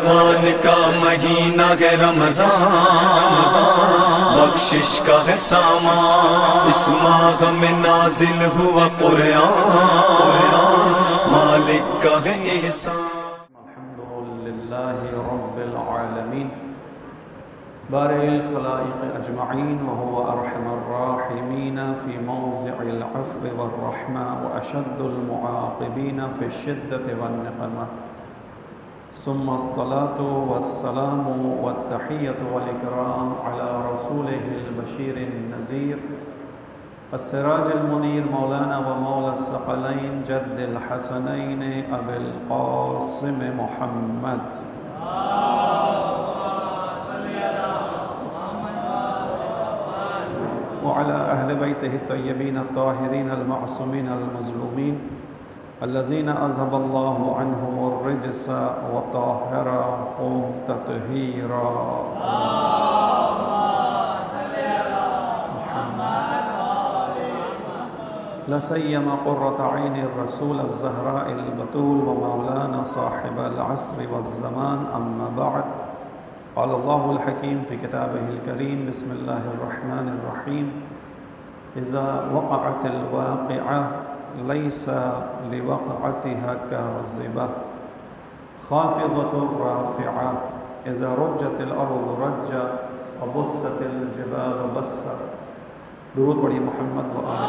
رحمان کا مہینہ ہے رمضان، بخشش کا ہے سامان، اس ماہ میں نازل ہوا قرآن، مالک کا ہے احسان۔ الحمدللہ رب العالمین بارئ الخلائق اجمعین وهو ارحم الراحمین فی موضع العفو والرحمہ واشد المعاقبین فی الشدۃ والنقمہ، ثم الصلاة والسلام والتحیۃ والاکرام علی رسولہ البشیر النذیر السراج المنیر مولانا و مولا الثقلین جد الحسنین ابی القاسم محمد وعلى أهل بيته الطيبين الطاهرين المعصومين المظلومين الذين أذهب الله عنهم الرجس وطهرهم تطهيرا. لا سيما قرة عين الرسول الزهراء البتول ومولانا صاحب العصر والزمان، أما بعد. قال الله الحكيم في كتابه الكريم بسم الله الرحمن الرحيم إذا وقعت الواقعة ليس لوقعتها كاذبة خافضة رافعة إذا رجت الأرض رجا وبست الجبال بسا. درود پڑھی محمد و آل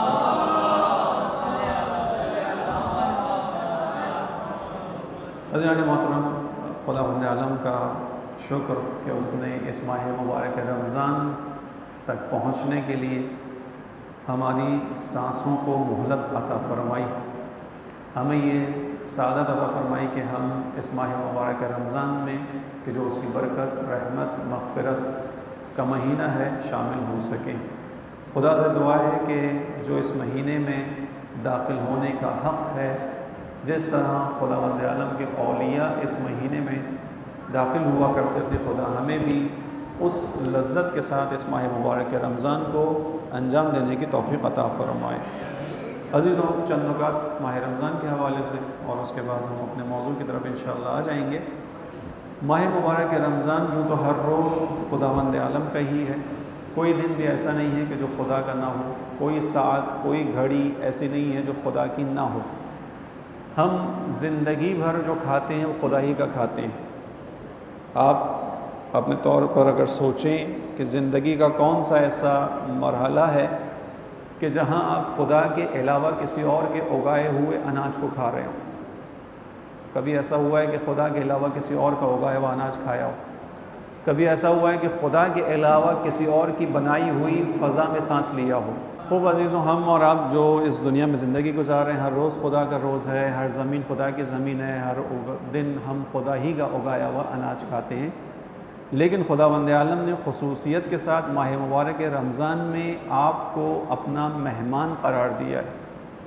حضرات محترم، خداوند عالم کا شکر کہ اس نے اس ماہ مبارک رمضان تک پہنچنے کے لیے ہماری سانسوں کو مہلت عطا فرمائی، ہمیں یہ سعادت عطا فرمائی کہ ہم اس ماہ مبارک رمضان میں کہ جو اس کی برکت، رحمت، مغفرت کا مہینہ ہے شامل ہو سکیں۔ خدا سے دعا ہے کہ جو اس مہینے میں داخل ہونے کا حق ہے، جس طرح خداوند عالم کے اولیاء اس مہینے میں داخل ہوا کرتے تھے، خدا ہمیں بھی اس لذت کے ساتھ اس ماہ مبارک رمضان کو انجام دینے کی توفیق عطا فرمائے۔ عزیزوں، چند نکات ماہ رمضان کے حوالے سے اور اس کے بعد ہم اپنے موضوع کی طرف انشاءاللہ آ جائیں گے۔ ماہ مبارک رمضان یوں تو ہر روز خداوند عالم کا ہی ہے، کوئی دن بھی ایسا نہیں ہے کہ جو خدا کا نہ ہو، کوئی ساعت، کوئی گھڑی ایسی نہیں ہے جو خدا کی نہ ہو۔ ہم زندگی بھر جو کھاتے ہیں وہ خدا ہی کا کھاتے ہیں۔ آپ اپنے طور پر اگر سوچیں کہ زندگی کا کون سا ایسا مرحلہ ہے کہ جہاں آپ خدا کے علاوہ کسی اور کے اگائے ہوئے اناج کو کھا رہے ہوں؟ کبھی ایسا ہوا ہے کہ خدا کے علاوہ کسی اور کا اگایا ہوا اناج کھایا ہو؟ کبھی ایسا ہوا ہے کہ خدا کے علاوہ کسی اور کی بنائی ہوئی فضا میں سانس لیا ہو؟ خوب عزیزوں، ہم اور آپ جو اس دنیا میں زندگی گزار رہے ہیں، ہر روز خدا کا روز ہے، ہر زمین خدا کی زمین ہے، ہر دن ہم خدا ہی کا اگایا ہوا اناج کھاتے ہیں۔ لیکن خداوند عالم نے خصوصیت کے ساتھ ماہ مبارک رمضان میں آپ کو اپنا مہمان قرار دیا ہے۔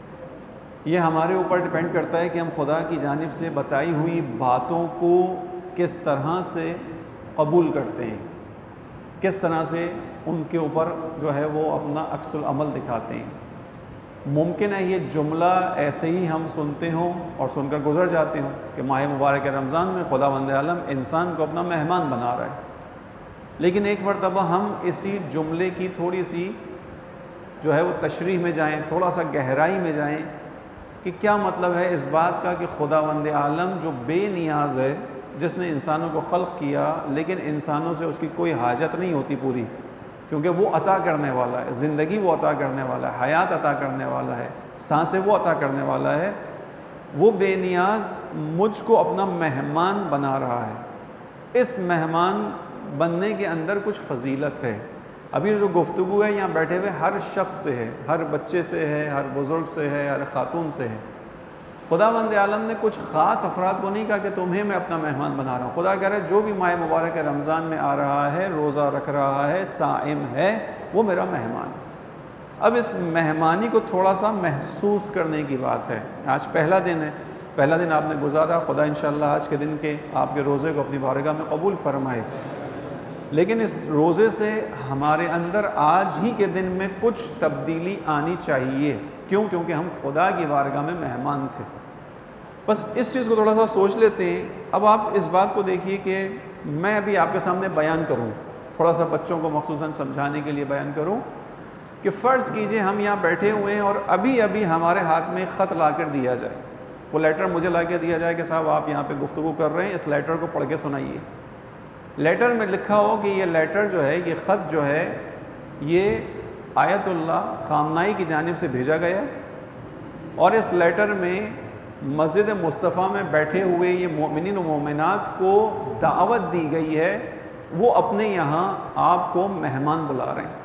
یہ ہمارے اوپر ڈیپینڈ کرتا ہے کہ ہم خدا کی جانب سے بتائی ہوئی باتوں کو کس طرح سے قبول کرتے ہیں، کس طرح سے ان کے اوپر جو ہے وہ اپنا عکس العمل دکھاتے ہیں۔ ممکن ہے یہ جملہ ایسے ہی ہم سنتے ہوں اور سن کر گزر جاتے ہوں کہ ماہ مبارک رمضان میں خداوند عالم انسان کو اپنا مہمان بنا رہا ہے، لیکن ایک مرتبہ ہم اسی جملے کی تھوڑی سی جو ہے وہ تشریح میں جائیں، تھوڑا سا گہرائی میں جائیں کہ کیا مطلب ہے اس بات کا کہ خداوند عالم جو بے نیاز ہے، جس نے انسانوں کو خلق کیا لیکن انسانوں سے اس کی کوئی حاجت نہیں ہوتی پوری، کیونکہ وہ عطا کرنے والا ہے، زندگی وہ عطا کرنے والا ہے، حیات عطا کرنے والا ہے، سانسیں وہ عطا کرنے والا ہے، وہ بے نیاز مجھ کو اپنا مہمان بنا رہا ہے۔ اس مہمان بننے کے اندر کچھ فضیلت ہے۔ ابھی جو گفتگو ہے یہاں بیٹھے ہوئے ہر شخص سے ہے، ہر بچے سے ہے، ہر بزرگ سے ہے، ہر خاتون سے ہے۔ خداوند عالم نے کچھ خاص افراد کو نہیں کہا کہ تمہیں میں اپنا مہمان بنا رہا ہوں۔ خدا کہہ رہا ہے جو بھی ماہ مبارک رمضان میں آ رہا ہے، روزہ رکھ رہا ہے، صائم ہے، وہ میرا مہمان ہے۔ اب اس مہمانی کو تھوڑا سا محسوس کرنے کی بات ہے۔ آج پہلا دن ہے، پہلا دن آپ نے گزارا، خدا انشاءاللہ آج کے دن کے آپ کے روزے کو اپنی بارگاہ میں قبول فرمائے۔ لیکن اس روزے سے ہمارے اندر آج ہی کے دن میں کچھ تبدیلی آنی چاہیے۔ کیوں؟ کیونکہ ہم خدا کی بارگاہ میں مہمان تھے۔ بس اس چیز کو تھوڑا سا سوچ لیتے ہیں اب آپ اس بات کو دیکھیے کہ میں ابھی آپ کے سامنے بیان کروں، تھوڑا سا بچوں کو مخصوصاً سمجھانے کے لیے بیان کروں کہ فرض کیجئے ہم یہاں بیٹھے ہوئے ہیں اور ابھی ہمارے ہاتھ میں خط لا کر دیا جائے، وہ لیٹر مجھے لا کے دیا جائے کہ صاحب آپ یہاں پہ گفتگو کر رہے ہیں، اس لیٹر کو پڑھ کے سنائیے۔ لیٹر میں لکھا ہو کہ یہ لیٹر جو ہے، یہ خط جو ہے، یہ آیت اللہ خامنائی کی جانب سے بھیجا گیا اور اس لیٹر میں مسجد مصطفیٰ میں بیٹھے ہوئے یہ مومنین و مومنات کو دعوت دی گئی ہے، وہ اپنے یہاں آپ کو مہمان بلا رہے ہیں۔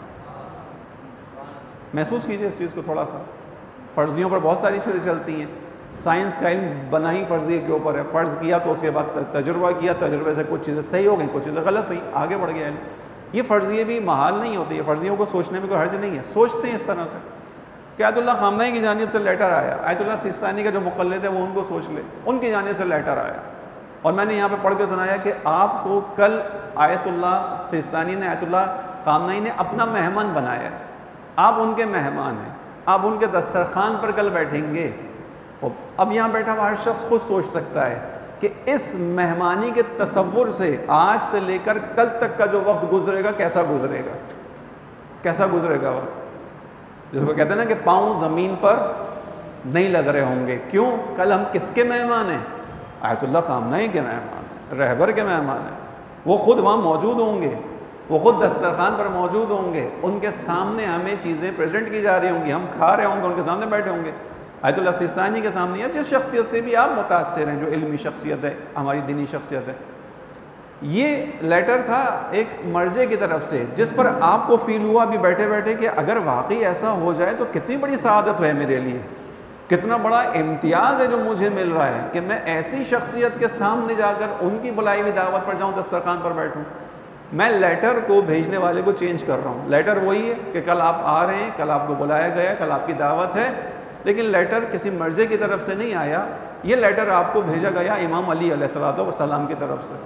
محسوس کیجئے اس چیز کو تھوڑا سا۔ فرضیوں پر بہت ساری چیزیں چلتی ہیں، سائنس کا علم بنا ہی فرضیے کے اوپر ہے، فرض کیا تو اس کے بعد تجربہ کیا، تجربے سے کچھ چیزیں صحیح ہو گئیں، کچھ چیزیں غلط ہوئیں، آگے بڑھ گیا علم۔ یہ فرضیے بھی محال نہیں ہوتی ہے، فرضیوں کو سوچنے میں کوئی حرج نہیں ہے، سوچتے ہیں اس طرح سے کہ آیت اللہ خامنائی کی جانب سے لیٹر آیا، آیت اللہ سیستانی کا جو مقلد ہے وہ ان کو سوچ لے، ان کی جانب سے لیٹر آیا، اور میں نے یہاں پہ پڑھ کے سنایا کہ آپ کو کل آیت اللہ سیستانی نے، آیت اللہ خامنائی نے اپنا مہمان بنایا ہے، آپ ان کے مہمان ہیں، آپ ان کے دسترخوان پر کل بیٹھیں گے۔ اب یہاں بیٹھا ہوا ہر شخص خود سوچ سکتا ہے کہ اس مہمانی کے تصور سے آج سے لے کر کل تک کا جو وقت گزرے گا کیسا گزرے گا، کیسا گزرے گا وقت، جس کو کہتے ہیں نا کہ پاؤں زمین پر نہیں لگ رہے ہوں گے۔ کیوں؟ کل ہم کس کے مہمان ہیں؟ آیت اللہ خامنائی کے مہمان ہیں، رہبر کے مہمان ہیں، وہ خود وہاں موجود ہوں گے، وہ خود دسترخوان پر موجود ہوں گے، ان کے سامنے ہمیں چیزیں پریزنٹ کی جا رہی ہوں گی، ہم کھا رہے ہوں گے، ان کے سامنے بیٹھے ہوں گے۔ آیت اللہ سیستانی کے سامنے یا جس شخصیت سے بھی آپ متاثر ہیں، جو علمی شخصیت ہے، ہماری دینی شخصیت ہے، یہ لیٹر تھا ایک مرجع کی طرف سے، جس پر آپ کو فیل ہوا بھی بیٹھے بیٹھے کہ اگر واقعی ایسا ہو جائے تو کتنی بڑی سعادت ہے میرے لیے، کتنا بڑا امتیاز ہے جو مجھے مل رہا ہے کہ میں ایسی شخصیت کے سامنے جا کر ان کی بلائی ہوئی دعوت پر جاؤں، دسترخوان پر بیٹھوں۔ میں لیٹر کو بھیجنے والے کو چینج کر رہا ہوں، لیٹر وہی ہے کہ کل آپ آ رہے ہیں، کل آپ کو بلایا گیا، کل آپ کی دعوت ہے، لیکن لیٹر کسی مرجع کی طرف سے نہیں آیا، یہ لیٹر آپ کو بھیجا گیا امام علی علیہ السلام کی طرف سے۔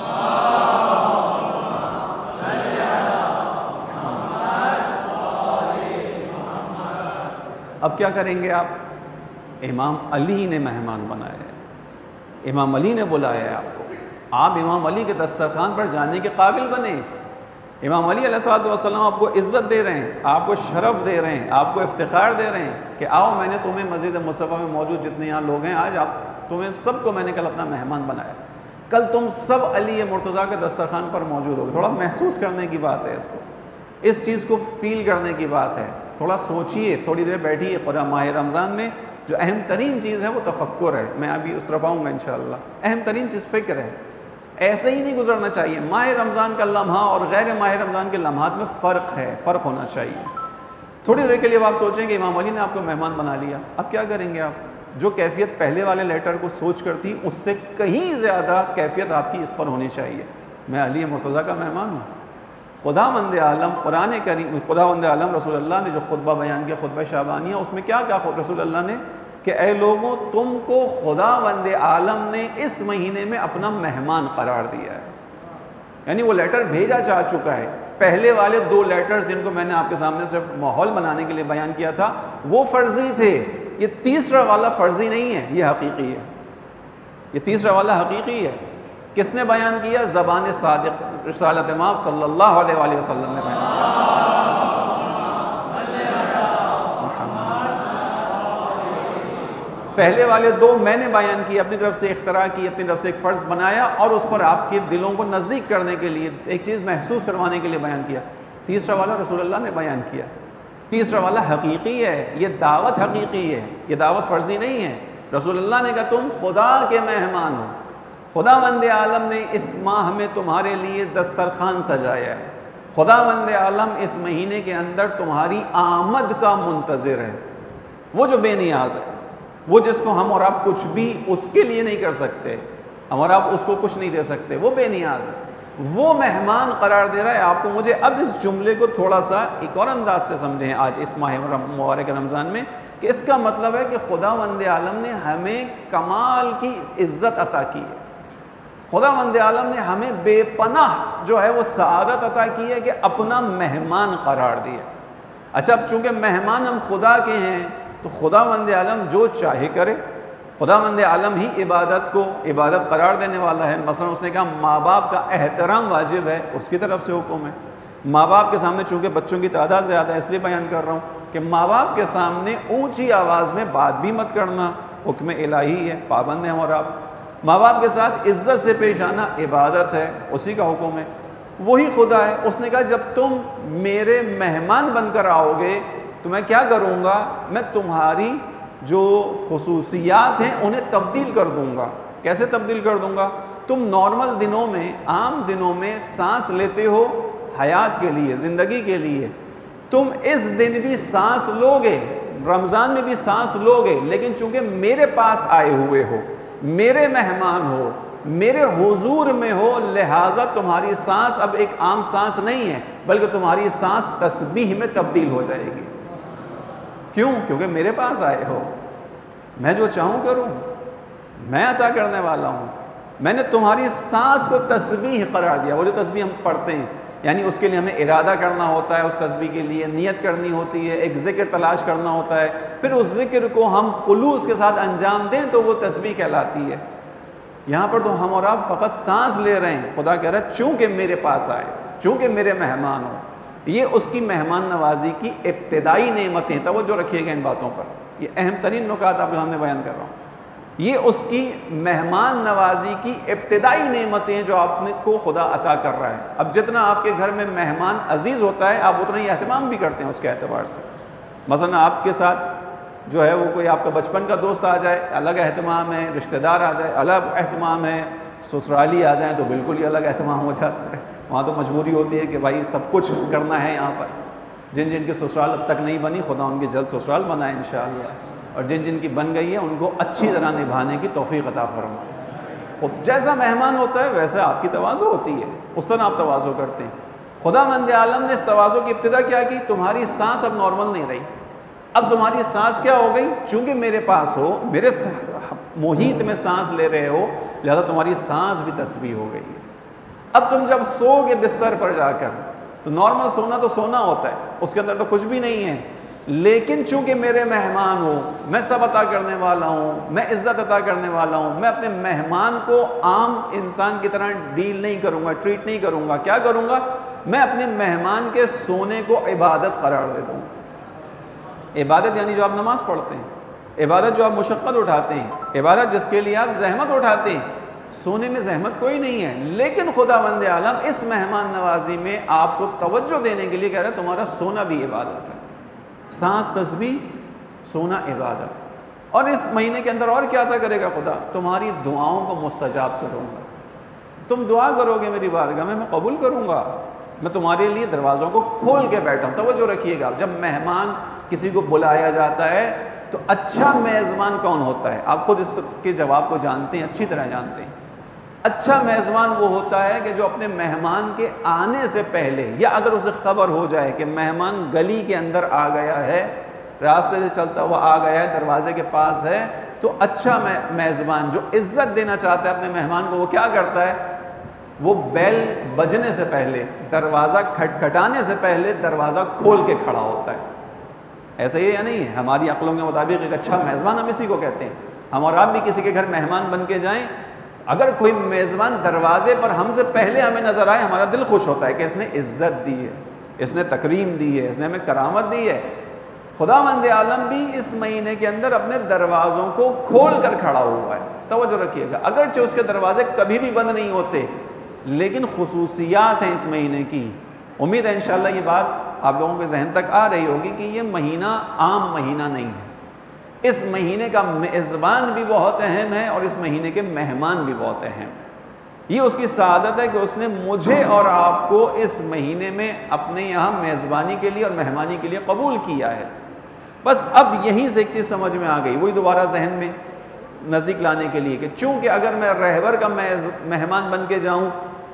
اب کیا کریں گے آپ؟ امام علی نے مہمان بنایا ہے، امام علی نے بلایا ہے آپ کو، آپ امام علی کے دسترخوان پر جانے کے قابل بنے۔ امام علی علیہ السلام آپ کو عزت دے رہے ہیں، آپ کو شرف دے رہے ہیں، آپ کو افتخار دے رہے ہیں کہ آؤ، میں نے تمہیں مسجد مصطفیٰ میں موجود جتنے یہاں لوگ ہیں، آج تمہیں سب کو میں نے کل اپنا مہمان بنایا، کل تم سب علی مرتضیٰ کے دسترخوان پر موجود ہوگے۔ تھوڑا محسوس کرنے کی بات ہے، اس چیز کو فیل کرنے کی بات ہے، تھوڑا سوچئے، تھوڑی دیر بیٹھیے۔ قرآن ماہ رمضان میں جو اہم ترین چیز ہے وہ تفکر ہے، میں ابھی اس طرف آؤں گا انشاءاللہ۔ اہم ترین چیز فکر ہے، ایسے ہی نہیں گزرنا چاہیے۔ ماہ رمضان کا لمحہ اور غیر ماہ رمضان کے لمحات میں فرق ہے، فرق ہونا چاہیے۔ تھوڑی دیر کے لیے آپ سوچیں کہ امام علی نے آپ کو مہمان بنا لیا، اب کیا کریں گے آپ؟ جو کیفیت پہلے والے لیٹر کو سوچ کر تھی، اس سے کہیں زیادہ کیفیت آپ کی اس پر ہونی چاہیے۔ میں علی مرتضیٰ کا مہمان ہوں۔ خداوند عالم قرآن کریم، خداوند عالم رسول اللہ نے جو خطبہ بیان کیا، خطبہ شعبانیہ، اس میں کیا کہا رسول اللہ نے کہ اے لوگوں، تم کو خداوند عالم نے اس مہینے میں اپنا مہمان قرار دیا ہے، یعنی وہ لیٹر بھیجا جا چکا ہے۔ پہلے والے دو لیٹرز جن کو میں نے آپ کے سامنے صرف ماحول بنانے کے لیے بیان کیا تھا، وہ فرضی تھے، یہ تیسرا والا فرضی نہیں ہے، یہ حقیقی ہے، یہ تیسرا والا حقیقی ہے۔ کس نے بیان کیا؟ زبان صادق رسالت مآب صلی اللہ علیہ وآلہ وسلم نے بیان کیا۔ پہلے والے دو میں نے بیان کی، اپنی طرف سے اختراع کی، اپنی طرف سے ایک فرض بنایا اور اس پر آپ کے دلوں کو نزدیک کرنے کے لیے، ایک چیز محسوس کروانے کے لیے بیان کیا۔ تیسرا والا رسول اللہ نے بیان کیا، تیسرا والا حقیقی ہے، یہ دعوت حقیقی ہے، یہ دعوت فرضی نہیں ہے۔ رسول اللہ نے کہا تم خدا کے مہمان ہو، خداوند عالم نے اس ماہ میں تمہارے لیے دسترخوان سجایا ہے، خداوند عالم اس مہینے کے اندر تمہاری آمد کا منتظر ہے۔ وہ جو بے نیاز ہے، وہ جس کو ہم اور آپ کچھ بھی اس کے لیے نہیں کر سکتے، ہم اور آپ اس کو کچھ نہیں دے سکتے، وہ بے نیاز ہے، وہ مہمان قرار دے رہا ہے آپ کو مجھے۔ اب اس جملے کو تھوڑا سا ایک اور انداز سے سمجھیں آج اس ماہ مبارک رمضان میں، کہ اس کا مطلب ہے کہ خداوند عالم نے ہمیں کمال کی عزت عطا کی ہے، خداوند عالم نے ہمیں بے پناہ جو ہے وہ سعادت عطا کی ہے کہ اپنا مہمان قرار دیا۔ اچھا، اب چونکہ مہمان ہم خدا کے ہیں تو خداوند عالم جو چاہے کرے، خداوند عالم ہی عبادت کو عبادت قرار دینے والا ہے۔ مثلا اس نے کہا ماں باپ کا احترام واجب ہے، اس کی طرف سے حکم ہے۔ ماں باپ کے سامنے، چونکہ بچوں کی تعداد زیادہ ہے اس لیے بیان کر رہا ہوں کہ ماں باپ کے سامنے اونچی آواز میں بات بھی مت کرنا، حکم الہی ہے، پابند ہیں اور آپ ماں باپ کے ساتھ عزت سے پیش آنا عبادت ہے، اسی کا حکم ہے، وہی خدا ہے۔ اس نے کہا جب تم میرے مہمان بن کر آؤ گے تو میں کیا کروں گا، میں تمہاری جو خصوصیات ہیں انہیں تبدیل کر دوں گا۔ کیسے تبدیل کر دوں گا؟ تم نارمل دنوں میں، عام دنوں میں سانس لیتے ہو حیات کے لیے، زندگی کے لیے، تم اس دن بھی سانس لوگے، رمضان میں بھی سانس لوگے، لیکن چونکہ میرے پاس آئے ہوئے ہو، میرے مہمان ہو، میرے حضور میں ہو، لہٰذا تمہاری سانس اب ایک عام سانس نہیں ہے بلکہ تمہاری سانس تسبیح میں تبدیل ہو جائے گی۔ کیوں؟ کیونکہ میرے پاس آئے ہو، میں جو چاہوں کروں، میں عطا کرنے والا ہوں۔ میں نے تمہاری سانس کو تسبیح قرار دیا۔ وہ جو تسبیح ہم پڑھتے ہیں، یعنی اس کے لیے ہمیں ارادہ کرنا ہوتا ہے، اس تسبیح کے لیے نیت کرنی ہوتی ہے، ایک ذکر تلاش کرنا ہوتا ہے، پھر اس ذکر کو ہم خلوص کے ساتھ انجام دیں تو وہ تسبیح کہلاتی ہے۔ یہاں پر تو ہم اور آپ فقط سانس لے رہے ہیں، خدا کہہ رہا ہے چونکہ میرے پاس آئے، چونکہ میرے مہمان ہو۔ یہ اس کی مہمان نوازی کی ابتدائی نعمتیں، توجہ رکھیے گا ان باتوں پر، یہ اہم ترین نکات آپ کے سامنے بیان کر رہا ہوں۔ یہ اس کی مہمان نوازی کی ابتدائی نعمتیں جو آپ کو خدا عطا کر رہا ہے۔ اب جتنا آپ کے گھر میں مہمان عزیز ہوتا ہے آپ اتنا ہی اہتمام بھی کرتے ہیں اس کے اعتبار سے۔ مثلا آپ کے ساتھ جو ہے وہ کوئی آپ کا بچپن کا دوست آ جائے، الگ اہتمام ہے، رشتہ دار آ جائے الگ اہتمام ہے، سسرالی آ جائیں تو بالکل ہی الگ اہتمام ہو جاتا ہے۔ وہاں تو مجبوری ہوتی ہے کہ بھائی سب کچھ کرنا ہے یہاں پر۔ جن جن کی سسرال اب تک نہیں بنی، خدا ان کی جلد سسرال بنائے انشاءاللہ، اور جن جن کی بن گئی ہے ان کو اچھی طرح نبھانے کی توفیق عطا فرمائے۔ اور جیسا مہمان ہوتا ہے ویسا آپ کی تواضع ہوتی ہے، اس طرح آپ تواضع کرتے ہیں۔ خداوند عالم نے اس تواضع کی ابتدا کیا کی؟ تمہاری سانس اب نارمل نہیں رہی، اب تمہاری سانس کیا ہو گئی؟ چونکہ میرے پاس ہو، میرے محیط میں سانس لے رہے ہو، لہذا تمہاری سانس بھی تسبیح ہو گئی ہے۔ اب تم جب سو گے بستر پر جا کر تو نارمل سونا تو سونا ہوتا ہے، اس کے اندر تو کچھ بھی نہیں ہے، لیکن چونکہ میرے مہمان ہو، میں سب عطا کرنے والا ہوں، میں عزت عطا کرنے والا ہوں، میں اپنے مہمان کو عام انسان کی طرح ڈیل نہیں کروں گا، ٹریٹ نہیں کروں گا۔ کیا کروں گا؟ میں اپنے مہمان کے سونے کو عبادت قرار دے دوں گا۔ عبادت یعنی جو آپ نماز پڑھتے ہیں، عبادت جو آپ مشقت اٹھاتے ہیں، عبادت جس کے لیے آپ زحمت اٹھاتے ہیں، سونے میں زحمت کوئی نہیں ہے، لیکن خداوند عالم اس مہمان نوازی میں آپ کو توجہ دینے کے لیے کہہ رہا ہے تمہارا سونا بھی عبادت ہے۔ سانس تسبیح، سونا عبادت۔ اور اس مہینے کے اندر اور کیا عطا کرے گا خدا؟ تمہاری دعاؤں کو مستجاب کروں گا۔ تم دعا کرو گے میری بارگاہ میں قبول کروں گا، میں تمہارے لیے دروازوں کو کھول کے بیٹھا ہوں۔ توجہ رکھیے گا، جب مہمان کسی کو بلایا جاتا ہے تو اچھا میزبان کون ہوتا ہے؟ آپ خود اس کے جواب کو جانتے ہیں، اچھی طرح جانتے ہیں۔ اچھا میزبان وہ ہوتا ہے کہ جو اپنے مہمان کے آنے سے پہلے، یا اگر اسے خبر ہو جائے کہ مہمان گلی کے اندر آ گیا ہے، راستے سے چلتا ہوا آ گیا ہے، دروازے کے پاس ہے، تو اچھا میزبان جو عزت دینا چاہتا ہے اپنے مہمان کو، وہ کیا کرتا ہے؟ وہ بیل بجنے سے پہلے، دروازہ کھٹکھٹانے سے پہلے دروازہ کھول کے کھڑا ہوتا ہے۔ ایسا ہی ہے یا نہیں ہے؟ ہماری عقلوں کے مطابق ایک اچھا میزبان ہم اسی کو کہتے ہیں۔ ہم اور آپ بھی کسی کے گھر مہمان بن کے جائیں، اگر کوئی میزبان دروازے پر ہم سے پہلے ہمیں نظر آئے، ہمارا دل خوش ہوتا ہے کہ اس نے عزت دی ہے، اس نے تکریم دی ہے، اس نے ہمیں کرامت دی ہے۔ خداوند عالم بھی اس مہینے کے اندر اپنے دروازوں کو کھول کر کھڑا ہوا ہے۔ توجہ رکھیے گا، اگرچہ اس کے دروازے کبھی بھی بند نہیں ہوتے، لیکن خصوصیات ہیں اس مہینے کی۔ امید ہے انشاءاللہ یہ بات آپ لوگوں کے ذہن تک آ رہی ہوگی کہ یہ مہینہ عام مہینہ نہیں ہے۔ اس مہینے کا میزبان بھی بہت اہم ہے اور اس مہینے کے مہمان بھی بہت اہم۔ یہ اس کی سعادت ہے کہ اس نے مجھے اور آپ کو اس مہینے میں اپنے یہاں میزبانی کے لیے اور مہمانی کے لیے قبول کیا ہے۔ بس اب یہیں سے ایک چیز سمجھ میں آ گئی، وہی دوبارہ ذہن میں نزدیک لانے کے لیے کہ چونکہ اگر میں رہبر کا مہمان بن کے جاؤں،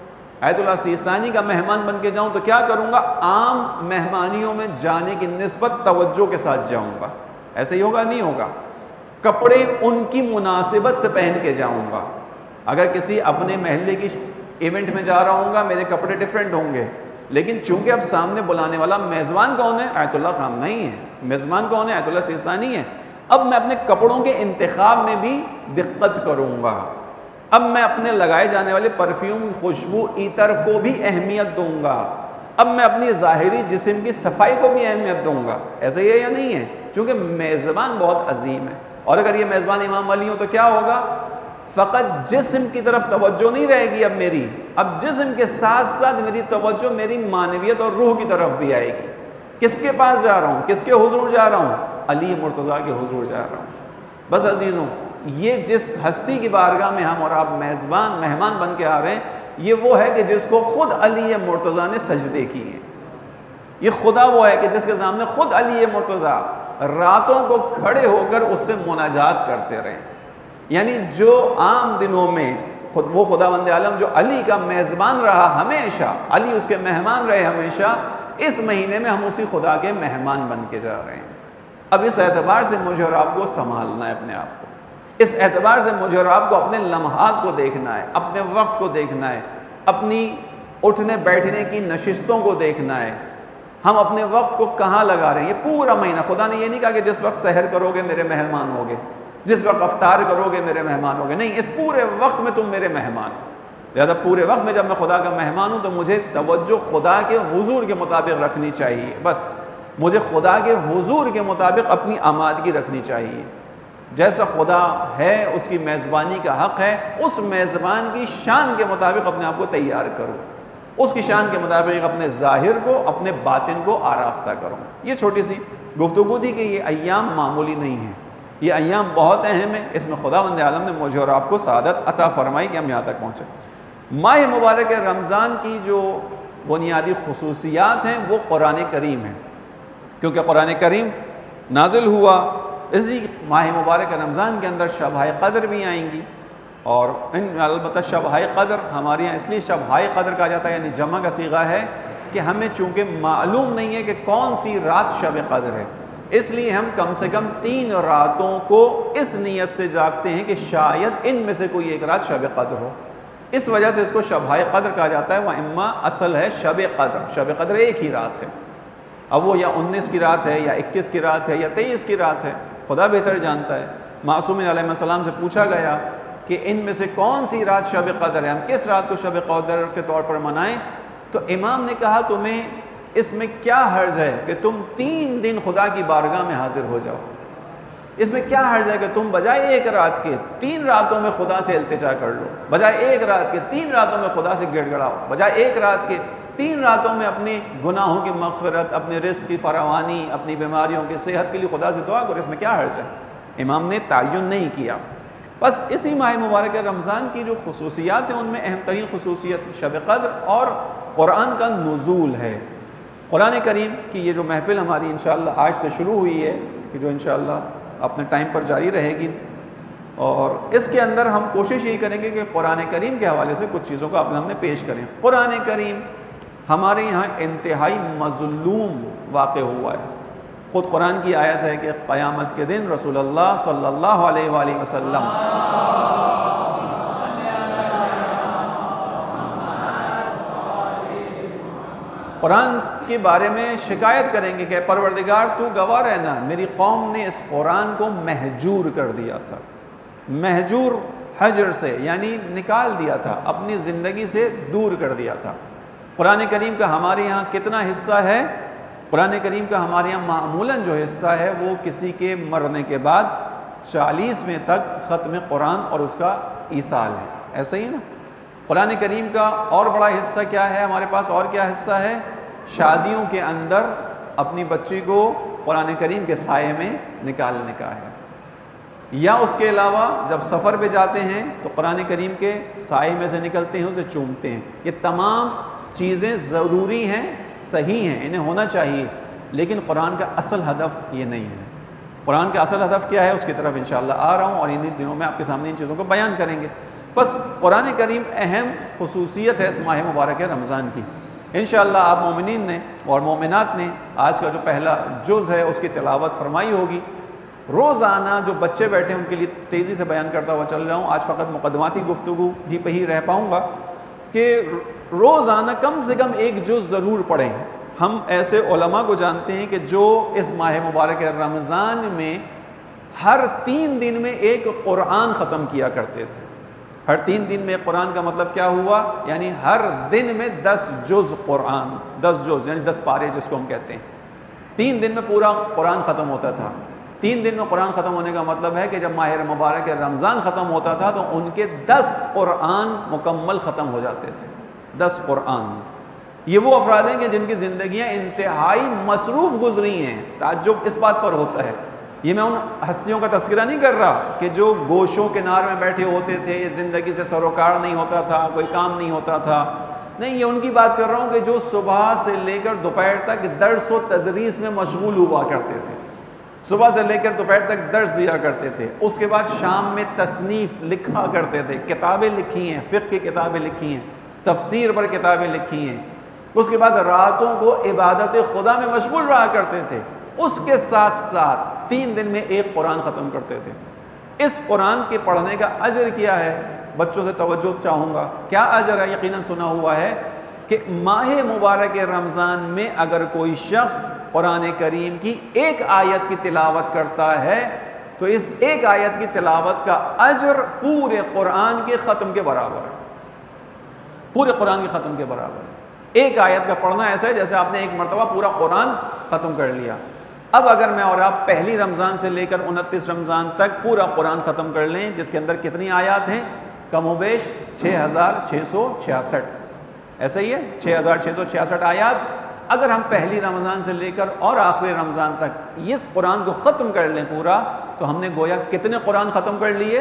آیت اللہ سیستانی کا مہمان بن کے جاؤں، تو کیا کروں گا؟ عام مہمانیوں میں جانے کی نسبت توجہ کے ساتھ جاؤں گا۔ ایسے ہی ہوگا؟ نہیں ہوگا۔ کپڑے ان کی مناسبت سے پہن کے جاؤں گا۔ اگر کسی اپنے محلے کی ایونٹ میں جا رہا ہوں گا، میرے کپڑے ڈیفرنٹ ہوں گے، لیکن چونکہ اب سامنے بلانے والا میزبان کون ہے؟ آیت اللہ خامنہ ہی ہے۔ میزبان کون ہے؟ آیت اللہ سیستانی ہے۔ اب میں اپنے کپڑوں کے انتخاب میں بھی دقت کروں گا، اب میں اپنے لگائے جانے والے پرفیوم، خوشبو، عطر کو بھی اہمیت دوں گا، اب میں اپنی ظاہری جسم کی صفائی کو بھی اہمیت دوں گا۔ ایسا ہی ہے یا نہیں ہے؟ چونکہ میزبان بہت عظیم ہے، اور اگر یہ میزبان امام علی ہو تو کیا ہوگا؟ فقط جسم کی طرف توجہ نہیں رہے گی اب میری، اب جسم کے ساتھ ساتھ میری توجہ میری معنویت اور روح کی طرف بھی آئے گی۔ کس کے پاس جا رہا ہوں؟ کس کے حضور جا رہا ہوں؟ علی مرتضیٰ کے حضور جا رہا ہوں۔ بس عزیزوں، یہ جس ہستی کی بارگاہ میں ہم اور آپ مہمان بن کے آ رہے ہیں، یہ وہ ہے کہ جس کو خود علی مرتضیٰ نے سجدے کیے ہیں۔ یہ خدا وہ ہے کہ جس کے سامنے خود علی مرتضیٰ راتوں کو کھڑے ہو کر اس سے مناجات کرتے رہے۔ یعنی جو عام دنوں میں وہ خداوند عالم جو علی کا میزبان رہا ہمیشہ، علی اس کے مہمان رہے ہمیشہ، اس مہینے میں ہم اسی خدا کے مہمان بن کے جا رہے ہیں۔ اب اس اعتبار سے مجھے اور آپ کو سنبھالنا ہے اپنے آپ کو، اس اعتبار سے مجھے اور آپ کو اپنے لمحات کو دیکھنا ہے، اپنے وقت کو دیکھنا ہے، اپنی اٹھنے بیٹھنے کی نشستوں کو دیکھنا ہے، ہم اپنے وقت کو کہاں لگا رہے ہیں۔ یہ پورا مہینہ خدا نے یہ نہیں کہا کہ جس وقت سحر کرو گے میرے مہمان ہوگے، جس وقت افطار کرو گے میرے مہمان ہوگے، نہیں، اس پورے وقت میں تم میرے مہمان ہو۔ لہذا پورے وقت میں جب میں خدا کا مہمان ہوں تو مجھے توجہ خدا کے حضور کے مطابق رکھنی چاہیے، بس مجھے خدا کے حضور کے مطابق اپنی آمادگی رکھنی چاہیے۔ جیسا خدا ہے اس کی میزبانی کا حق ہے، اس میزبان کی شان کے مطابق اپنے آپ کو تیار کرو، اس کی شان کے مطابق اپنے ظاہر کو، اپنے باطن کو آراستہ کرو۔ یہ چھوٹی سی گفتگو تھی کہ یہ ایام معمولی نہیں ہیں، یہ ایام بہت اہم ہیں۔ اس میں خداوند عالم نے مجھے اور آپ کو سعادت عطا فرمائی کہ ہم یہاں تک پہنچے۔ ماہ مبارک رمضان کی جو بنیادی خصوصیات ہیں وہ قرآن کریم ہیں، کیونکہ قرآن کریم نازل ہوا اسی ماہ مبارک رمضان کے اندر شب قدر بھی آئیں گی، اور البتہ شب قدر ہمارے یہاں اس لیے شب قدر کہا جاتا ہے، یعنی جمع کا صیغہ ہے کہ ہمیں چونکہ معلوم نہیں ہے کہ کون سی رات شب قدر ہے، اس لیے ہم کم سے کم 3 راتوں کو اس نیت سے جاگتے ہیں کہ شاید ان میں سے کوئی ایک رات شب قدر ہو، اس وجہ سے اس کو شب قدر کہا جاتا ہے۔ وَإِمَّا اصل ہے شب قدر، شب قدر ایک ہی رات ہے، اب وہ یا 19 کی رات ہے یا 21 کی رات ہے یا 23 کی رات ہے، خدا بہتر جانتا ہے۔ معصومین علیہ السلام سے پوچھا گیا کہ ان میں سے کون سی رات شب قدر ہے، ہم کس رات کو شب قدر کے طور پر منائیں؟ تو امام نے کہا تمہیں اس میں کیا حرج ہے کہ تم 3 دن خدا کی بارگاہ میں حاضر ہو جاؤ، اس میں کیا حرج ہے کہ تم بجائے ایک رات کے 3 راتوں میں خدا سے التجا کر لو، بجائے ایک رات کے 3 راتوں میں خدا سے گڑ گڑاؤ، بجائے ایک رات کے 3 راتوں میں اپنی گناہوں کی مغفرت، اپنے رزق کی فراوانی، اپنی بیماریوں کی صحت کے لیے خدا سے دعا کرو، اس میں کیا حرج ہے؟ امام نے تعین نہیں کیا۔ بس اسی ماہ مبارک رمضان کی جو خصوصیات ہیں ان میں اہم ترین خصوصیت شب قدر اور قرآن کا نزول ہے۔ قرآن کریم کی یہ جو محفل ہماری انشاءاللہ آج سے شروع ہوئی ہے، کہ جو انشاءاللہ اپنے ٹائم پر جاری رہے گی، اور اس کے اندر ہم کوشش یہی کریں گے کہ قرآن کریم کے حوالے سے کچھ چیزوں کو ہم نے پیش کریں۔ قرآن کریم ہمارے یہاں انتہائی مظلوم واقع ہوا ہے۔ خود قرآن کی آیت ہے کہ قیامت کے دن رسول اللہ صلی اللہ علیہ وآلہ وسلم قرآن کے بارے میں شکایت کریں گے کہ پروردگار تو گواہ رہنا، میری قوم نے اس قرآن کو مہجور کر دیا تھا۔ مہجور حجر سے یعنی نکال دیا تھا، اپنی زندگی سے دور کر دیا تھا۔ قرآن کریم کا ہمارے یہاں کتنا حصہ ہے؟ قرآن کریم کا ہمارے یہاں معمولاً جو حصہ ہے وہ کسی کے مرنے کے بعد 40ویں تک ختم قرآن اور اس کا ایصال ہے، ایسا ہی نا؟ قرآن کریم کا اور بڑا حصہ کیا ہے ہمارے پاس؟ اور کیا حصہ ہے؟ شادیوں کے اندر اپنی بچی کو قرآن کریم کے سائے میں نکالنے کا ہے، یا اس کے علاوہ جب سفر پہ جاتے ہیں تو قرآن کریم کے سائے میں سے نکلتے ہیں، اسے چومتے ہیں۔ یہ تمام چیزیں ضروری ہیں، صحیح ہیں، انہیں ہونا چاہیے، لیکن قرآن کا اصل ہدف یہ نہیں ہے۔ قرآن کا اصل ہدف کیا ہے اس کی طرف انشاءاللہ آ رہا ہوں، اور انہی دنوں میں آپ کے سامنے ان چیزوں کو بیان کریں گے۔ بس قرآن کریم اہم خصوصیت ہے اس ماہ مبارک رمضان کی۔ انشاءاللہ آپ مومنین نے اور مومنات نے آج کا جو پہلا جز ہے اس کی تلاوت فرمائی ہوگی۔ روزانہ جو بچے بیٹھے ہیں ان کے لیے تیزی سے بیان کرتا ہوا چل رہا ہوں، آج فقط مقدماتی گفتگو ہی پہ ہی رہ پاؤں گا، کہ روزانہ کم سے کم ایک جز ضرور پڑھیں۔ ہم ایسے علماء کو جانتے ہیں کہ جو اس ماہ مبارک رمضان میں ہر 3 دن میں ایک قرآن ختم کیا کرتے تھے۔ ہر 3 دن میں ایک قرآن کا مطلب کیا ہوا؟ یعنی ہر دن میں 10 جز قرآن، 10 جز یعنی 10 پارے جس کو ہم کہتے ہیں۔ 3 دن میں پورا قرآن ختم ہوتا تھا۔ 3 دن میں قرآن ختم ہونے کا مطلب ہے کہ جب ماہ مبارک رمضان ختم ہوتا تھا تو ان کے 10 قرآن مکمل ختم ہو جاتے تھے۔ 10 قرآن۔ یہ وہ افراد ہیں کہ جن کی زندگیاں انتہائی مصروف گزری ہیں۔ تعجب اس بات پر ہوتا ہے، یہ میں ان ہستیوں کا تذکرہ نہیں کر رہا کہ جو گوشوں کنار میں بیٹھے ہوتے تھے، زندگی سے سروکار نہیں ہوتا تھا، کوئی کام نہیں ہوتا تھا، نہیں، یہ ان کی بات کر رہا ہوں کہ جو صبح سے لے کر دوپہر تک درس و تدریس میں مشغول ہوا کرتے تھے۔ صبح سے لے کر دوپہر تک درس دیا کرتے تھے، اس کے بعد شام میں تصنیف لکھا کرتے تھے، کتابیں لکھی ہیں، فقہ کی کتابیں لکھی ہیں، تفسیر پر کتابیں لکھی ہیں۔ اس کے بعد راتوں کو عبادت خدا میں مشغول رہا کرتے تھے۔ اس کے ساتھ ساتھ 3 دن میں ایک قرآن ختم کرتے تھے۔ اس قرآن کے پڑھنے کا اجر کیا ہے؟ بچوں سے توجہ چاہوں گا، کیا اجر ہے؟ یقیناً سنا ہوا ہے کہ ماہ مبارک رمضان میں اگر کوئی شخص قرآن کریم کی ایک آیت کی تلاوت کرتا ہے تو اس ایک آیت کی تلاوت کا اجر پورے قرآن کے ختم کے برابر ہے، پورے قرآن کے ختم کے برابر ہے۔ ایک آیت کا پڑھنا ایسا ہے جیسے آپ نے ایک مرتبہ پورا قرآن ختم کر لیا۔ اب اگر میں اور آپ پہلی رمضان سے لے کر 29 رمضان تک پورا قرآن ختم کر لیں، جس کے اندر کتنی آیات ہیں؟ کم و بیش 6666، ایسا ہی ہے، 6666 آیات۔ اگر ہم پہلی رمضان سے لے کر اور آخری رمضان تک اس قرآن کو ختم کر لیں پورا، تو ہم نے گویا کتنے قرآن ختم کر لیے؟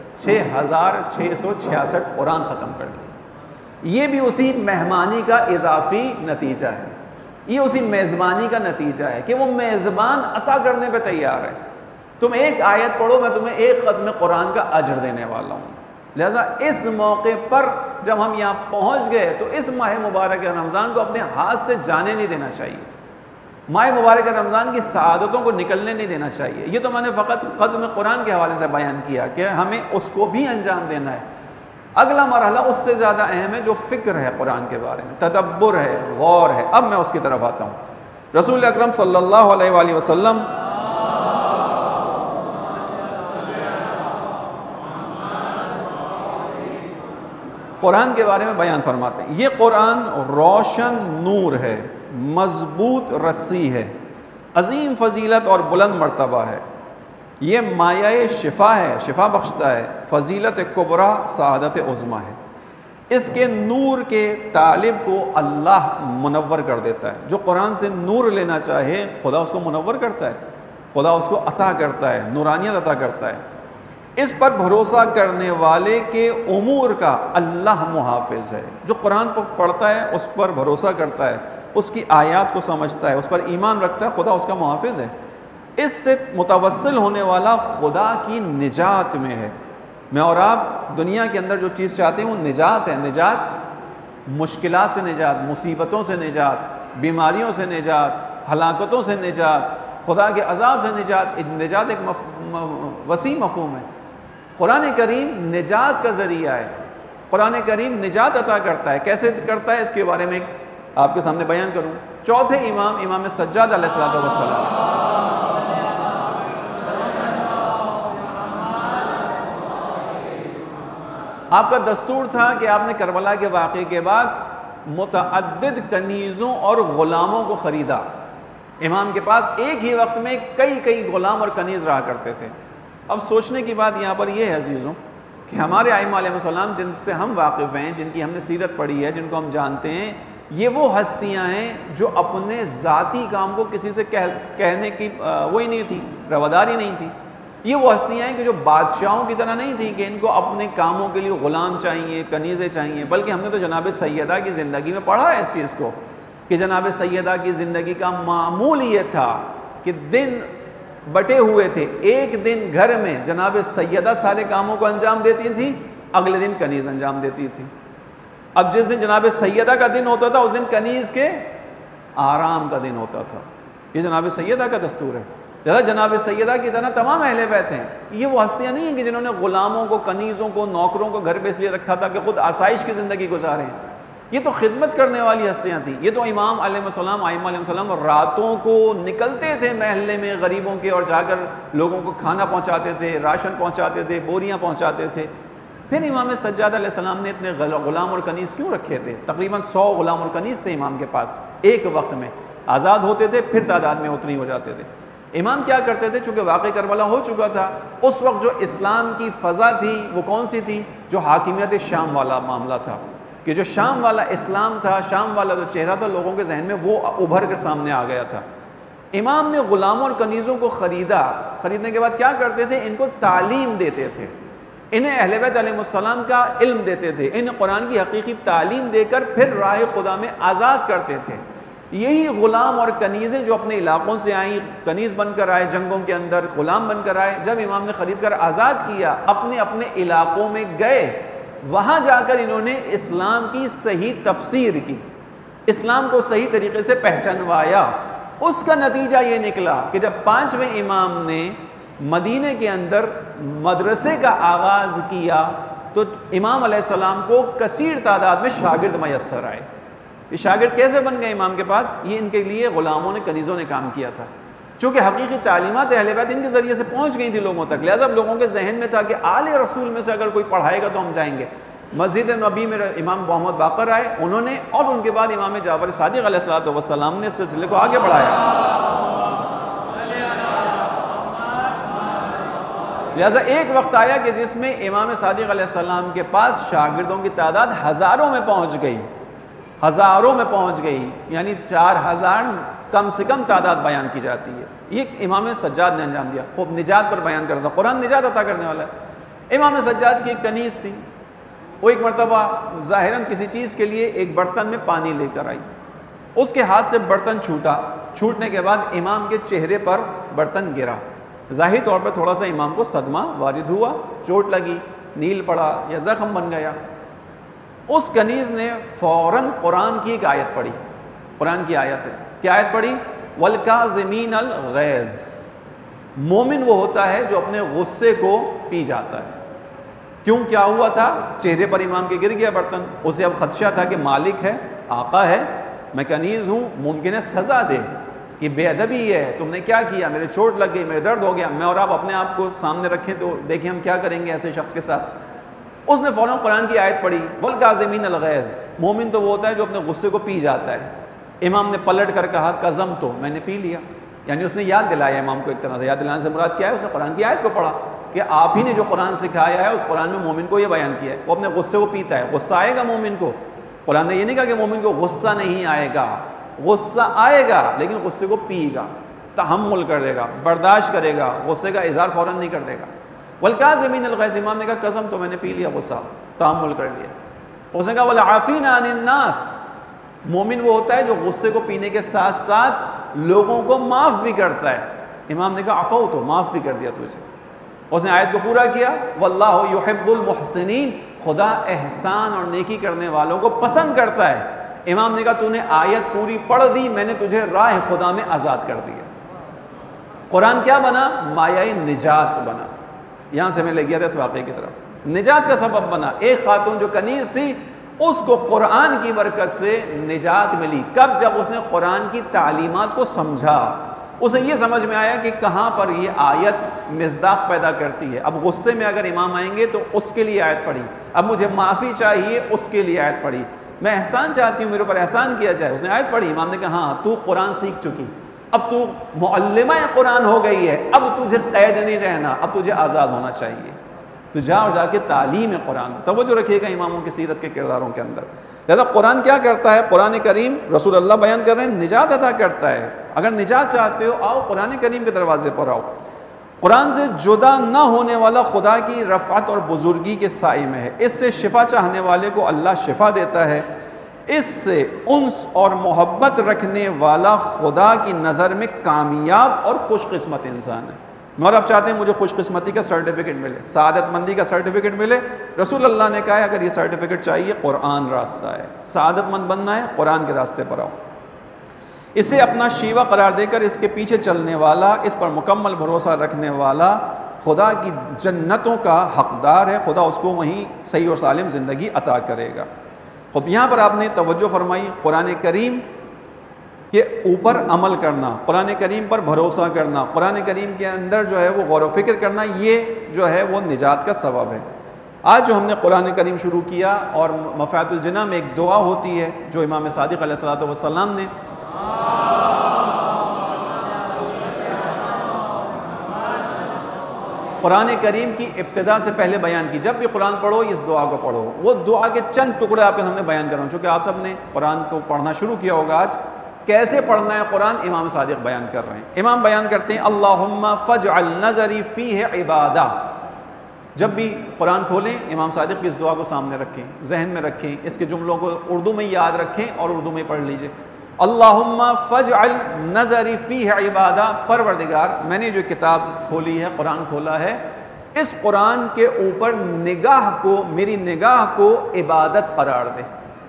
6666 قرآن ختم کر لیے۔ یہ بھی اسی مہمانی کا اضافی نتیجہ ہے، یہ اسی میزبانی کا نتیجہ ہے کہ وہ میزبان عطا کرنے پہ تیار ہے۔ تم ایک آیت پڑھو، میں تمہیں ایک ختم قرآن کا اجر دینے والا ہوں۔ لہٰذا اس موقع پر جب ہم یہاں پہنچ گئے تو اس ماہ مبارک رمضان کو اپنے ہاتھ سے جانے نہیں دینا چاہیے، ماہ مبارک رمضان کی سعادتوں کو نکلنے نہیں دینا چاہیے۔ یہ تو میں نے فقط ختم قرآن کے حوالے سے بیان کیا کہ ہمیں اس کو بھی انجام دینا ہے۔ اگلا مرحلہ اس سے زیادہ اہم ہے، جو فکر ہے قرآن کے بارے میں، تدبر ہے، غور ہے۔ اب میں اس کی طرف آتا ہوں۔ رسول اکرم صلی اللہ علیہ وآلہ وسلم قرآن کے بارے میں بیان فرماتے ہیں، یہ قرآن روشن نور ہے، مضبوط رسی ہے، عظیم فضیلت اور بلند مرتبہ ہے، یہ مایہ شفا ہے، شفا بخشتا ہے، فضیلت کبریٰ، سعادت عظمیٰ ہے۔ اس کے نور کے طالب کو اللہ منور کر دیتا ہے۔ جو قرآن سے نور لینا چاہے خدا اس کو منور کرتا ہے، خدا اس کو عطا کرتا ہے، نورانیت عطا کرتا ہے۔ اس پر بھروسہ کرنے والے کے امور کا اللہ محافظ ہے۔ جو قرآن پڑھتا ہے، اس پر بھروسہ کرتا ہے، اس کی آیات کو سمجھتا ہے، اس پر ایمان رکھتا ہے، خدا اس کا محافظ ہے۔ اس سے متوسل ہونے والا خدا کی نجات میں ہے۔ میں اور آپ دنیا کے اندر جو چیز چاہتے ہیں وہ نجات ہے، نجات، مشکلات سے نجات، مصیبتوں سے نجات، بیماریوں سے نجات، ہلاکتوں سے نجات، خدا کے عذاب سے نجات۔ نجات ایک وسیع مفہوم ہے۔ قرآن کریم نجات کا ذریعہ ہے، قرآن کریم نجات عطا کرتا ہے۔ کیسے کرتا ہے اس کے بارے میں آپ کے سامنے بیان کروں۔ چوتھے امام سجاد علیہ السلام، آپ کا دستور تھا کہ آپ نے کربلا کے واقعے کے بعد متعدد کنیزوں اور غلاموں کو خریدا۔ امام کے پاس ایک ہی وقت میں کئی غلام اور کنیز رہا کرتے تھے۔ اب سوچنے کی بات یہاں پر یہ ہے عزیزوں کہ ہمارے ائمہ علیہ السلام جن سے ہم واقف ہیں، جن کی ہم نے سیرت پڑھی ہے، جن کو ہم جانتے ہیں، یہ وہ ہستیاں ہیں جو اپنے ذاتی کام کو کسی سے کہنے کی وہی نہیں تھی، رواداری نہیں تھی۔ یہ وہ ہستیاں ہیں کہ جو بادشاہوں کی طرح نہیں تھیں کہ ان کو اپنے کاموں کے لیے غلام چاہیے، کنیزیں چاہیے، بلکہ ہم نے تو جناب سیدہ کی زندگی میں پڑھا ہے اس چیز کو کہ جناب سیدہ کی زندگی کا معمول یہ تھا کہ دن بٹے ہوئے تھے، ایک دن گھر میں جناب سیدہ سارے کاموں کو انجام دیتی تھیں، اگلے دن کنیز انجام دیتی تھی۔ اب جس دن جناب سیدہ کا دن ہوتا تھا اس دن کنیز کے آرام کا دن ہوتا تھا۔ یہ جناب سیدہ کا دستور ہے۔ لہذا جناب سیدہ کی طرح تمام اہل بیت ہیں۔ یہ وہ ہستیاں نہیں ہیں کہ جنہوں نے غلاموں کو، کنیزوں کو، نوکروں کو گھر پہ اس لیے رکھا تھا کہ خود آسائش کی زندگی گزاریں۔ یہ تو خدمت کرنے والی ہستیاں تھیں. یہ تو امام علیہ السلام ائمہ علیہ السلام راتوں کو نکلتے تھے محلے میں غریبوں کے اور جا کر لوگوں کو کھانا پہنچاتے تھے, راشن پہنچاتے تھے, بوریاں پہنچاتے تھے. پھر امام سجاد علیہ السلام نے اتنے غلام اور کنیز کیوں رکھے تھے؟ تقریباً 100 غلام اور کنیز تھے امام کے پاس ایک وقت میں. آزاد ہوتے تھے پھر تعداد میں اتنی ہو جاتے تھے. امام کیا کرتے تھے؟ چونکہ واقع کربلا ہو چکا تھا, اس وقت جو اسلام کی فضا تھی وہ کون سی تھی؟ جو حاکمیت شام والا معاملہ تھا, کہ جو شام والا اسلام تھا, شام والا جو چہرہ تھا لوگوں کے ذہن میں, وہ ابھر کر سامنے آ گیا تھا. امام نے غلاموں اور کنیزوں کو خریدا. خریدنے کے بعد کیا کرتے تھے؟ ان کو تعلیم دیتے تھے, انہیں اہل بیت علیہ السلام کا علم دیتے تھے, انہیں قرآن کی حقیقی تعلیم دے کر پھر راہ خدا میں آزاد کرتے تھے. یہی غلام اور کنیزیں جو اپنے علاقوں سے آئیں, کنیز بن کر آئے جنگوں کے اندر, غلام بن کر آئے, جب امام نے خرید کر آزاد کیا اپنے اپنے علاقوں میں گئے, وہاں جا کر انہوں نے اسلام کی صحیح تفسیر کی, اسلام کو صحیح طریقے سے پہچانوایا. اس کا نتیجہ یہ نکلا کہ جب 5ویں امام نے مدینے کے اندر مدرسے کا آغاز کیا تو امام علیہ السلام کو کثیر تعداد میں شاگرد میسر آئے. یہ شاگرد کیسے بن گئے امام کے پاس؟ یہ ان کے لیے غلاموں نے, کنیزوں نے کام کیا تھا. چونکہ حقیقی تعلیمات اہل بیت ان کے ذریعے سے پہنچ گئی تھی لوگوں تک, لہٰذا لوگوں کے ذہن میں تھا کہ آل رسول میں سے اگر کوئی پڑھائے گا تو ہم جائیں گے. مسجد نبی میں امام محمد باقر آئے, انہوں نے, اور ان کے بعد امام جعفر صادق علیہ السلام نے اس سلسلے کو آگے بڑھایا. لہٰذا ایک وقت آیا کہ جس میں امام صادق علیہ السلام کے پاس شاگردوں کی تعداد ہزاروں میں پہنچ گئی, ہزاروں میں پہنچ گئی, یعنی 4000 کم سے کم تعداد بیان کی جاتی ہے. یہ امام سجاد نے انجام دیا. خوب نجات پر بیان کرتا, قرآن نجات عطا کرنے والا ہے. امام سجاد کی ایک کنیز تھی, وہ ایک مرتبہ ظاہراً کسی چیز کے لیے ایک برتن میں پانی لے کر آئی. اس کے ہاتھ سے برتن چھوٹا, چھوٹنے کے بعد امام کے چہرے پر برتن گرا. ظاہری طور پر تھوڑا سا امام کو صدمہ وارد ہوا, چوٹ لگی, نیل پڑا یا زخم بن گیا. اس کنیز نے فوراً قرآن کی ایک آیت پڑھی. قرآن کی آیت ہے, کیا آیت پڑھی؟ وَالْكَاظِمِينَ الْغَيْظَ. مومن وہ ہوتا ہے جو اپنے غصے کو پی جاتا ہے. کیوں, کیا ہوا تھا؟ چہرے پر امام کے گر گیا برتن. اسے اب خدشہ تھا کہ مالک ہے, آقا ہے, میں کنیز ہوں, ممکن ہے سزا دے کہ بے ادبی ہے, تم نے کیا کیا, میرے چوٹ لگ گئی, میرے درد ہو گیا, میں اور آپ اپنے آپ کو سامنے رکھیں تو دیکھیں ہم کیا کریں گے ایسے شخص کے ساتھ. اس نے فوراً قرآن کی آیت پڑھی, وَالْكَاظِمِينَ الْغَيْظَ. مومن تو وہ ہوتا ہے جو اپنے غصے کو پی جاتا ہے. امام نے پلٹ کر کہا قزم, تو میں نے پی لیا. یعنی اس نے یاد دلایا امام کو. ایک طرح سے یاد دلانے سے مراد کیا ہے؟ اس نے قرآن کی آیت کو پڑھا کہ آپ ہی نے جو قرآن سکھایا ہے اس قرآن میں مومن کو یہ بیان کیا ہے. وہ اپنے غصے کو پیتا ہے, غصہ آئے گا مومن کو. قرآن نے یہ نہیں کہا کہ مومن کو غصہ نہیں آئے گا, غصہ آئے گا لیکن غصے کو پیے گا, تحمل کرے گا, برداشت کرے گا, غصے کا اظہار فوراً نہیں کر دے گا. وَالْكَاظِمِينَ الْغَيْظَ. امام نے کہا قسم, تو میں نے پی لیا غصہ, تحمل کر لیا. اس نے کہا وَالْعَافِينَ عَنِ النَّاسِ. مومن وہ ہوتا ہے جو غصے کو پینے کے ساتھ ساتھ لوگوں کو معاف بھی کرتا ہے. امام نے کہا عفوت, تو معاف بھی کر دیا تجھے. اس نے آیت کو پورا کیا, وَاللَّهُ يُحِبُّ الْمُحْسِنِينَ. خدا احسان اور نیکی کرنے والوں کو پسند کرتا ہے. امام نے کہا تو نے آیت پوری پڑھ دی, میں نے تجھے راہ خدا میں آزاد کر دیا. قرآن کیا بنا؟ مایہ نجات بنا. یہاں سے میں لے گیا تھا اس واقعے کی طرف. نجات کا سبب بنا. ایک خاتون جو کنیز تھی اس کو قرآن کی برکت سے نجات ملی. کب؟ جب اس نے قرآن کی تعلیمات کو سمجھا. اسے یہ سمجھ میں آیا کہ کہاں پر یہ آیت مصداق پیدا کرتی ہے. اب غصے میں اگر امام آئیں گے تو اس کے لیے آیت پڑھی, اب مجھے معافی چاہیے اس کے لیے آیت پڑھی, میں احسان چاہتی ہوں میرے اوپر احسان کیا جائے, اس نے آیت پڑھی. امام نے کہا ہاں تو قرآن سیکھ چکی, اب تو معلمہ قرآن ہو گئی ہے, اب تجھے قید نہیں رہنا, اب تجھے آزاد ہونا چاہیے. تو جا اور جا کے تعلیم قرآن, توجہ رکھیے گا اماموں کی سیرت کے کرداروں کے اندر. لہذا قرآن کیا کرتا ہے؟ قرآن کریم رسول اللہ بیان کر رہے ہیں نجات عطا کرتا ہے. اگر نجات چاہتے ہو آؤ قرآن کریم کے دروازے پر آؤ. قرآن سے جدا نہ ہونے والا خدا کی رفعت اور بزرگی کے سائے میں ہے. اس سے شفا چاہنے والے کو اللہ شفا دیتا ہے. اس سے انس اور محبت رکھنے والا خدا کی نظر میں کامیاب اور خوش قسمت انسان ہے. اور آپ چاہتے ہیں مجھے خوش قسمتی کا سرٹیفکیٹ ملے, سعادت مندی کا سرٹیفکیٹ ملے. رسول اللہ نے کہا ہے اگر یہ سرٹیفکیٹ چاہیے قرآن راستہ ہے. سعادت مند بننا ہے قرآن کے راستے پر آؤ. اسے اپنا شیوا قرار دے کر اس کے پیچھے چلنے والا, اس پر مکمل بھروسہ رکھنے والا خدا کی جنتوں کا حقدار ہے. خدا اس کو وہیں صحیح اور سالم زندگی عطا کرے گا. خب یہاں پر آپ نے توجہ فرمائی قرآن کریم کے اوپر عمل کرنا، قرآن کریم پر بھروسہ کرنا، قرآن کریم کے اندر جو ہے وہ غور و فکر کرنا، یہ جو ہے وہ نجات کا سبب ہے۔ آج جو ہم نے قرآن کریم شروع کیا اور مفاتح الجنہ میں ایک دعا ہوتی ہے جو امام صادق علیہ الصلوۃ والسلام نے قرآن کریم کی ابتدا سے پہلے بیان کی، جب بھی قرآن پڑھو اس دعا کو پڑھو۔ وہ دعا کے چند ٹکڑے آپ کے سامنے بیان کر رہا ہوں، چونکہ آپ سب نے قرآن کو پڑھنا شروع کیا ہوگا۔ آج کیسے پڑھنا ہے قرآن امام صادق بیان کر رہے ہیں۔ امام بیان کرتے ہیں اللہم فاجعل نظری فیہ عبادہ۔ جب بھی قرآن کھولیں امام صادق کی اس دعا کو سامنے رکھیں، ذہن میں رکھیں، اس کے جملوں کو اردو میں یاد رکھیں اور اردو میں پڑھ لیجئے۔ اللہم فاجعل نظری فیہ عبادہ، پروردگار میں نے جو کتاب کھولی ہے، قرآن کھولا ہے، اس قرآن کے اوپر نگاہ کو، میری نگاہ کو عبادت قرار دے،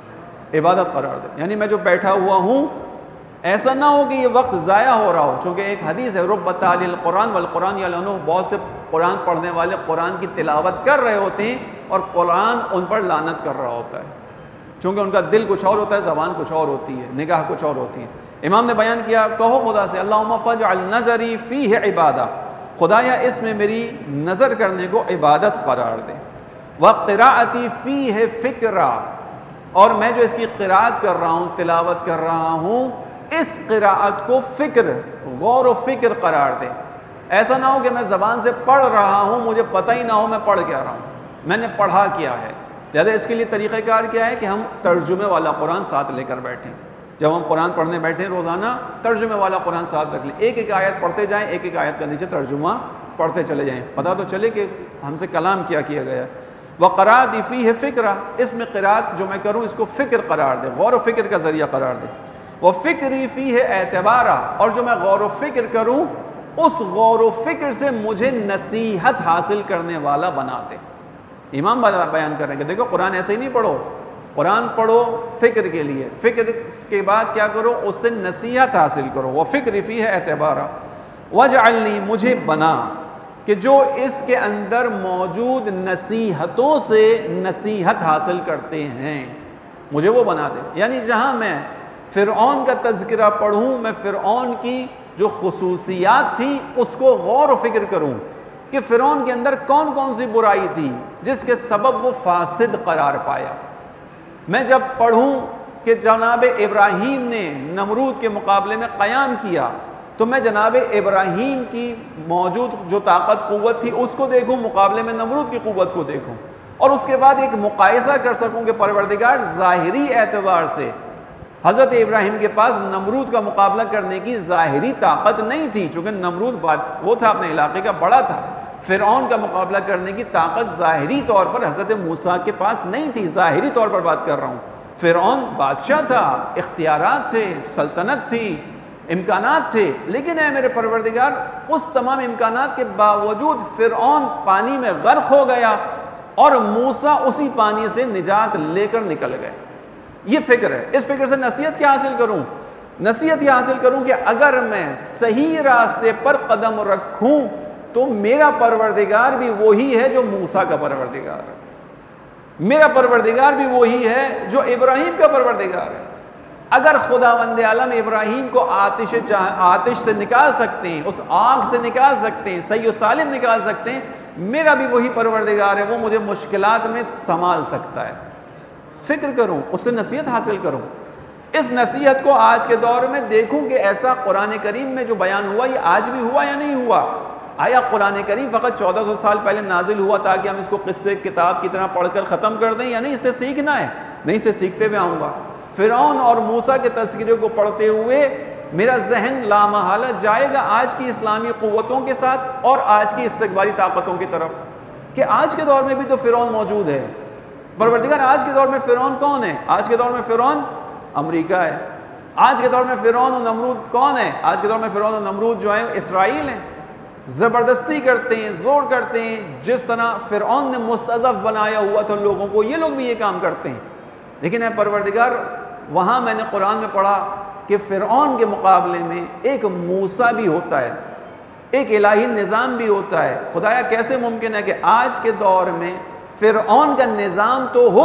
عبادت قرار دے۔ یعنی میں جو بیٹھا ہوا ہوں ایسا نہ ہو کہ یہ وقت ضائع ہو رہا ہو، چونکہ ایک حدیث ہے رب تالی القرآن والقرآن یلعنہ، بہت سے قرآن پڑھنے والے قرآن کی تلاوت کر رہے ہوتے ہیں اور قرآن ان پر لعنت کر رہا ہوتا ہے، چونکہ ان کا دل کچھ اور ہوتا ہے، زبان کچھ اور ہوتی ہے، نگاہ کچھ اور ہوتی ہے۔ امام نے بیان کیا کہو خدا سے اللہم فاجعل نظری فیہ عبادہ، خدایا اس میں میری نظر کرنے کو عبادت قرار دے، وقراءتی فیہ فکرہ، اور میں جو اس کی قراءت کر رہا ہوں، تلاوت کر رہا ہوں، اس قراءت کو فکر، غور و فکر قرار دے۔ ایسا نہ ہو کہ میں زبان سے پڑھ رہا ہوں مجھے پتہ ہی نہ ہو میں پڑھ کیا رہا ہوں، میں نے پڑھا کیا ہے۔ لہذا اس کے لیے طریقہ کار کیا ہے کہ ہم ترجمے والا قرآن ساتھ لے کر بیٹھیں، جب ہم قرآن پڑھنے بیٹھیں روزانہ ترجمے والا قرآن ساتھ رکھ لیں، ایک ایک آیت پڑھتے جائیں، ایک ایک آیت کا نیچے ترجمہ پڑھتے چلے جائیں، پتہ تو چلے کہ ہم سے کلام کیا گیا ہے۔ وقراءت فیہ فکرہ، اس میں قراءت جو میں کروں اس کو فکر قرار دے، غور و فکر کا ذریعہ قرار دے۔ وفکری فیہ اعتبارہ، اور جو میں غور و فکر کروں اس غور و فکر سے مجھے نصیحت حاصل کرنے والا بنا دے۔ امام بیان کر رہے ہیں کہ دیکھو قرآن ایسے ہی نہیں پڑھو، قرآن پڑھو فکر کے لیے، فکر کے بعد کیا کرو اس سے نصیحت حاصل کرو۔ وفکری فیہ اعتبارہ واجعلنی، مجھے بنا کہ جو اس کے اندر موجود نصیحتوں سے نصیحت حاصل کرتے ہیں مجھے وہ بنا دے۔ یعنی جہاں میں فرعون کا تذکرہ پڑھوں، میں فرعون کی جو خصوصیات تھی اس کو غور و فکر کروں کہ فرعون کے اندر کون کون سی برائی تھی جس کے سبب وہ فاسد قرار پایا۔ میں جب پڑھوں کہ جناب ابراہیم نے نمرود کے مقابلے میں قیام کیا تو میں جناب ابراہیم کی موجود جو طاقت قوت تھی اس کو دیکھوں مقابلے میں نمرود کی قوت کو دیکھوں، اور اس کے بعد ایک مقایسہ کر سکوں کہ پروردگار ظاہری اعتبار سے حضرت ابراہیم کے پاس نمرود کا مقابلہ کرنے کی ظاہری طاقت نہیں تھی، چونکہ نمرود وہ تھا اپنے علاقے کا بڑا تھا، فرعون کا مقابلہ کرنے کی طاقت ظاہری طور پر حضرت موسیٰ کے پاس نہیں تھی۔ ظاہری طور پر بات کر رہا ہوں، فرعون بادشاہ تھا، اختیارات تھے، سلطنت تھی، امکانات تھے، لیکن اے میرے پروردگار اس تمام امکانات کے باوجود فرعون پانی میں غرق ہو گیا اور موسیٰ اسی پانی سے نجات لے کر نکل گئے۔ یہ فکر ہے۔ اس فکر سے نصیحت کیا حاصل کروں؟ نصیحت یہ حاصل کروں کہ اگر میں صحیح راستے پر قدم رکھوں تو میرا پروردگار بھی وہی ہے جو موسیٰ کا پروردگار ہے، میرا پروردگار بھی وہی ہے جو ابراہیم کا پروردگار ہے۔ اگر خداوند عالم ابراہیم کو آتش سے نکال سکتے ہیں، اس آگ سے نکال سکتے ہیں، صحیح و سالم نکال سکتے ہیں، میرا بھی وہی پروردگار ہے، وہ مجھے مشکلات میں سنبھال سکتا ہے۔ فکر کروں، اس سے نصیحت حاصل کروں۔ اس نصیحت کو آج کے دور میں دیکھوں کہ ایسا قرآن کریم میں جو بیان ہوا یہ آج بھی ہوا یا نہیں ہوا۔ آیا قرآن کریم فقط 1400 سال پہلے نازل ہوا تاکہ ہم اس کو قصے کتاب کی طرح پڑھ کر ختم کر دیں، یا نہیں اس سے سیکھنا ہے؟ نہیں، اسے سیکھتے ہوئے آؤں گا۔ فرعون اور موسیٰ کے تذکرے کو پڑھتے ہوئے میرا ذہن لامحالہ جائے گا آج کی اسلامی قوتوں کے ساتھ اور آج کی استقبالی طاقتوں کی طرف، کہ آج کے دور میں بھی تو فرعون موجود ہے۔ پروردگار آج کے دور میں فرعون کون ہے؟ آج کے دور میں فرعون امریکہ ہے۔ آج کے دور میں فرعون و نمرود کون ہے؟ آج کے دور میں فرعون و نمرود جو ہیں اسرائیل ہیں۔ زبردستی کرتے ہیں، زور کرتے ہیں، جس طرح فرعون نے مستضعف بنایا ہوا تھا لوگوں کو، یہ لوگ بھی یہ کام کرتے ہیں۔ لیکن اے پروردگار، وہاں میں نے قرآن میں پڑھا کہ فرعون کے مقابلے میں ایک موسیٰ بھی ہوتا ہے، ایک الہی نظام بھی ہوتا ہے۔ خدایا کیسے ممکن ہے کہ آج کے دور میں فرعون کا نظام تو ہو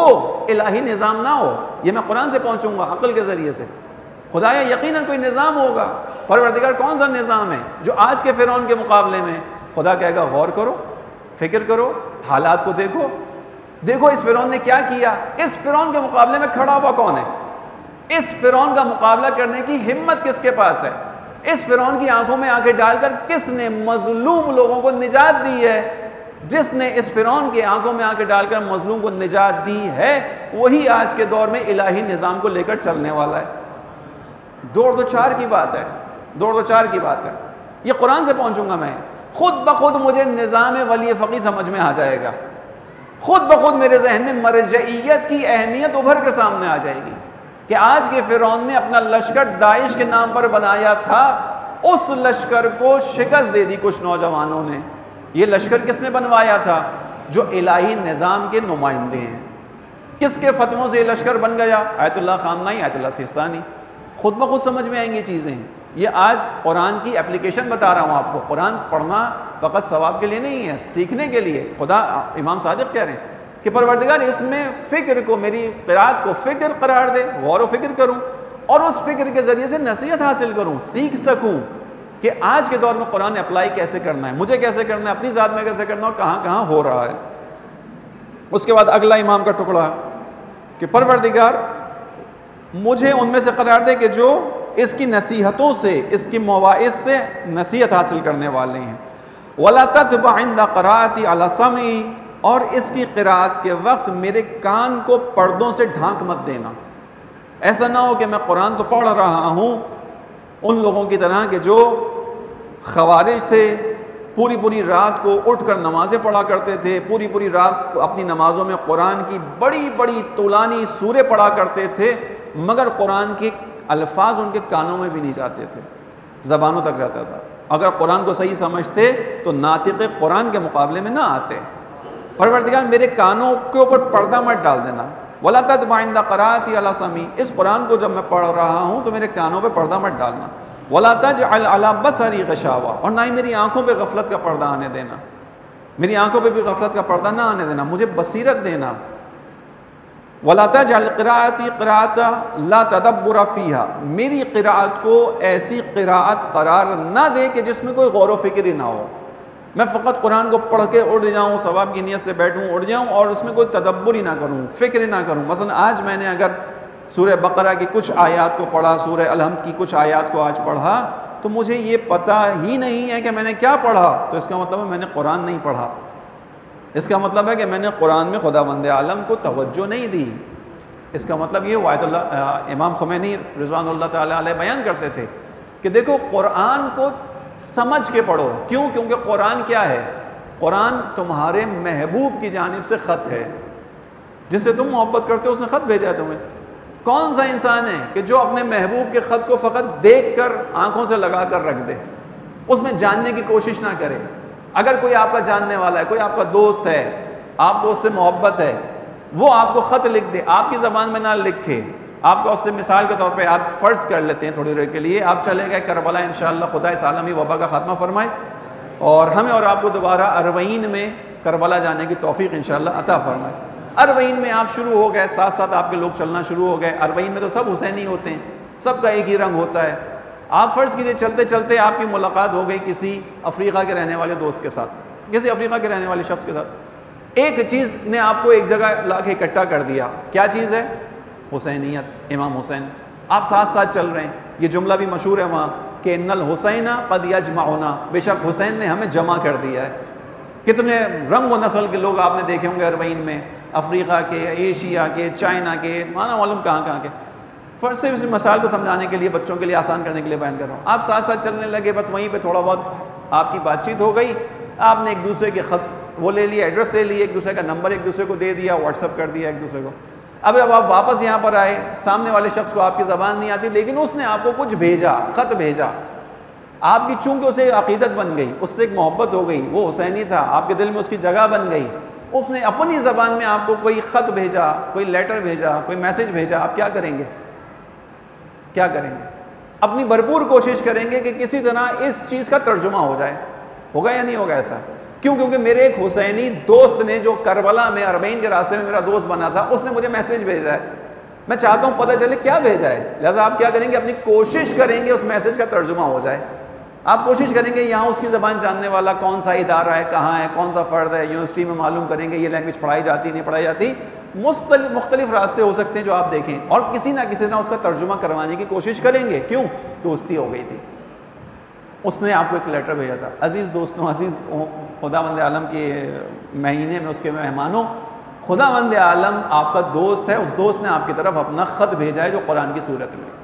الہی نظام نہ ہو، یہ میں قرآن سے پہنچوں گا عقل کے ذریعے سے، خدایا یقیناً کوئی نظام ہوگا، پروردگار کون سا نظام ہے جو آج کے فرعون کے مقابلے میں؟ خدا کہے گا غور کرو، فکر کرو، حالات کو دیکھو، دیکھو اس فرعون نے کیا کیا، اس فرعون کے مقابلے میں کھڑا ہوا کون ہے؟ اس فرعون کا مقابلہ کرنے کی ہمت کس کے پاس ہے؟ اس فرعون کی آنکھوں میں آنکھیں ڈال کر کس نے مظلوم لوگوں کو نجات دی ہے؟ جس نے اس فرعون کی آنکھوں میں آنکھیں ڈال کر مظلوم کو نجات دی ہے، وہی آج کے دور میں الہی نظام کو لے کر چلنے والا ہے۔ دوڑ دو چار کی بات ہے، دوڑ دو چار کی بات ہے، یہ قرآن سے پہنچوں گا میں، خود بخود مجھے نظام ولی فقی سمجھ میں آ جائے گا، خود بخود میرے ذہن میں مرجعیت کی اہمیت ابھر کر سامنے آ جائے گی کہ آج کے فرعون نے اپنا لشکر داعش کے نام پر بنایا تھا، اس لشکر کو شکست دے دی کچھ نوجوانوں نے۔ یہ لشکر کس نے بنوایا تھا؟ جو الہی نظام کے نمائندے ہیں۔ کس کے فتووں سے یہ لشکر بن گیا؟ آیت اللہ خامنائی، آیت اللہ سیستانی۔ خود بخود سمجھ میں آئیں گی چیزیں۔ یہ آج قرآن کی اپلیکیشن بتا رہا ہوں آپ کو۔ قرآن پڑھنا فقط ثواب کے لیے نہیں ہے، سیکھنے کے لیے۔ خدا امام صادق کہہ رہے ہیں کہ پروردگار اس میں فکر کو، میری قرآت کو فکر قرار دے، غور و فکر کروں اور اس فکر کے ذریعے سے نصیحت حاصل کروں، سیکھ سکوں کہ آج کے دور میں قرآن اپلائی کیسے کرنا ہے، مجھے کیسے کرنا ہے، اپنی ذات میں کیسے کرنا ہے اور کہاں کہاں ہو رہا ہے۔ اس کے بعد اگلا امام کا ٹکڑا کہ پروردگار مجھے ان میں سے قرار دے کہ جو اس کی نصیحتوں سے، اس کی مواعظ سے نصیحت حاصل کرنے والے ہیں۔ وَلَا تَتْبَعْ عِنْدَ قَرَاءَتِ عَلَى سَمْعِي، اور اس کی قرأت کے وقت میرے کان کو پردوں سے ڈھانک مت دینا۔ ایسا نہ ہو کہ میں قرآن تو پڑھ رہا ہوں ان لوگوں کی طرح کہ جو خوارج تھے، پوری پوری رات کو اٹھ کر نمازیں پڑھا کرتے تھے، پوری پوری رات اپنی نمازوں میں قرآن کی بڑی بڑی طولانی سورے پڑھا کرتے تھے، مگر قرآن کے الفاظ ان کے کانوں میں بھی نہیں جاتے تھے، زبانوں تک رہتا تھا۔ اگر قرآن کو صحیح سمجھتے تو ناطق قرآن کے مقابلے میں نہ آتے۔ پروردگار میرے کانوں کے اوپر پردہ مت ڈال دینا۔ وَلَا تَتْبَعْ عِنْدَ قَرَاءَتِ عَلَى سَمْعِي، اس قرآن کو جب میں پڑھ رہا ہوں تو میرے کانوں پہ پردہ مت ڈالنا۔ وَلَا تَجْعَلْ عَلَى بَصَرِي غِشَاوَةً، اور نہ ہی میری آنکھوں پہ غفلت کا پردہ آنے دینا، میری آنکھوں پہ بھی غفلت کا پردہ نہ آنے دینا، مجھے بصیرت دینا۔ وَلَا تَجْعَلْ قِرَاءَتِي قِرَاءَةً لَا تَدَبُّرَ فِيهَا، میری قراءت کو ایسی قراءت قرار نہ دے کہ جس میں کوئی غور و فکر ہی نہ ہو، میں فقط قرآن کو پڑھ کے اڑ جاؤں، ثواب کی نیت سے بیٹھوں، اڑ جاؤں اور اس میں کوئی تدبر ہی نہ کروں، فکر ہی نہ کروں۔ مثلا آج میں نے اگر سورہ بقرہ کی کچھ آیات کو پڑھا، سورہ الحمد کی کچھ آیات کو آج پڑھا، تو مجھے یہ پتہ ہی نہیں ہے کہ میں نے کیا پڑھا، تو اس کا مطلب ہے میں نے قرآن نہیں پڑھا، اس کا مطلب ہے کہ میں نے قرآن میں خداوند عالم کو توجہ نہیں دی۔ اس کا مطلب یہ آیت اللہ امام خمینی رضوان اللہ تعالیٰ علیہ بیان کرتے تھے کہ دیکھو قرآن کو سمجھ کے پڑھو۔ کیوں؟ کیونکہ قرآن کیا ہے؟ قرآن تمہارے محبوب کی جانب سے خط ہے، جس سے تم محبت کرتے ہو اس نے خط بھیجا ہے تمہیں۔ کون سا انسان ہے کہ جو اپنے محبوب کے خط کو فقط دیکھ کر آنکھوں سے لگا کر رکھ دے، اس میں جاننے کی کوشش نہ کرے؟ اگر کوئی آپ کا جاننے والا ہے، کوئی آپ کا دوست ہے، آپ کو اس سے محبت ہے، وہ آپ کو خط لکھ دے، آپ کی زبان میں نہ لکھے، آپ کا اس سے مثال کے طور پہ آپ فرض کر لیتے ہیں تھوڑی دیر کے لیے آپ چلے گئے کربلا، انشاءاللہ خدا اس عالمی وبا کا خاتمہ فرمائے اور ہمیں اور آپ کو دوبارہ اربعین میں کربلا جانے کی توفیق انشاءاللہ عطا فرمائے۔ اربعین میں آپ شروع ہو گئے، ساتھ ساتھ آپ کے لوگ چلنا شروع ہو گئے۔ اربعین میں تو سب حسینی ہوتے ہیں، سب کا ایک ہی رنگ ہوتا ہے۔ آپ فرض کیجیے چلتے چلتے آپ کی ملاقات ہو گئی کسی افریقہ کے رہنے والے دوست کے ساتھ، کسی افریقہ کے رہنے والے شخص کے ساتھ، ایک چیز نے آپ کو ایک جگہ لا کے اکٹھا کر دیا۔ کیا چیز ہے؟ حسینیت، امام حسین۔ آپ ساتھ ساتھ چل رہے ہیں، یہ جملہ بھی مشہور ہے وہاں کہ ان الحسین قد یجمعنا، بے شک حسین نے ہمیں جمع کر دیا ہے۔ کتنے رنگ و نسل کے لوگ آپ نے دیکھے ہوں گے اربعین میں، افریقہ کے، ایشیا کے، چائنا کے، مانا معلوم کہاں کہاں کے۔ فرض سے اس مسائل کو سمجھانے کے لیے، بچوں کے لیے آسان کرنے کے لیے بیان کر رہا ہوں۔ آپ ساتھ ساتھ چلنے لگے، بس وہیں پہ تھوڑا بہت آپ کی بات چیت ہو گئی، آپ نے ایک دوسرے کے خط وہ لے لیا، ایڈریس لے لیا، ایک دوسرے کا نمبر ایک دوسرے کو دے دیا، واٹس ایپ کر دیا ایک دوسرے کو۔ اب جب آپ واپس یہاں پر آئے، سامنے والے شخص کو آپ کی زبان نہیں آتی، لیکن اس نے آپ کو کچھ بھیجا، خط بھیجا، آپ کی چونکہ اسے عقیدت بن گئی، اس سے ایک محبت ہو گئی، وہ حسینی تھا، آپ کے دل میں اس کی جگہ بن گئی، اس نے اپنی زبان میں آپ کو کوئی خط بھیجا، کوئی لیٹر بھیجا، کوئی میسج بھیجا، آپ کیا کریں گے؟ کیا کریں گے؟ اپنی بھرپور کوشش کریں گے کہ کسی طرح اس چیز کا ترجمہ ہو جائے۔ ہوگا یا نہیں ہوگا ایسا؟ کیوں؟ کیونکہ میرے ایک حسینی دوست نے جو کربلا میں اربعین کے راستے میں میرا دوست بنا تھا، اس نے مجھے میسیج بھیجا ہے، میں چاہتا ہوں پتہ چلے کیا بھیجا ہے، لہٰذا آپ کیا کریں گے، اپنی کوشش کریں گے اس میسیج کا ترجمہ ہو جائے. آپ کوشش کریں گے یہاں اس کی زبان جاننے والا کون سا ادارہ ہے، کہاں ہے، کون سا فرد ہے، یونیورسٹی میں معلوم کریں گے یہ لینگویج پڑھائی جاتی نہیں پڑھائی جاتی. مختلف راستے ہو سکتے ہیں جو آپ دیکھیں، اور کسی نہ کسی نے اس کا ترجمہ کروانے کی کوشش کریں گے. کیوں؟ دوستی ہو گئی تھی. اس نے آپ کو ایک لیٹر بھیجا تھا، عزیز دوستوں، عزیز خداوند عالم کے مہینے میں اس کے مہمانوں، خداوند عالم آپ کا دوست ہے، اس دوست نے آپ کی طرف اپنا خط بھیجا ہے جو قرآن کی صورت میں.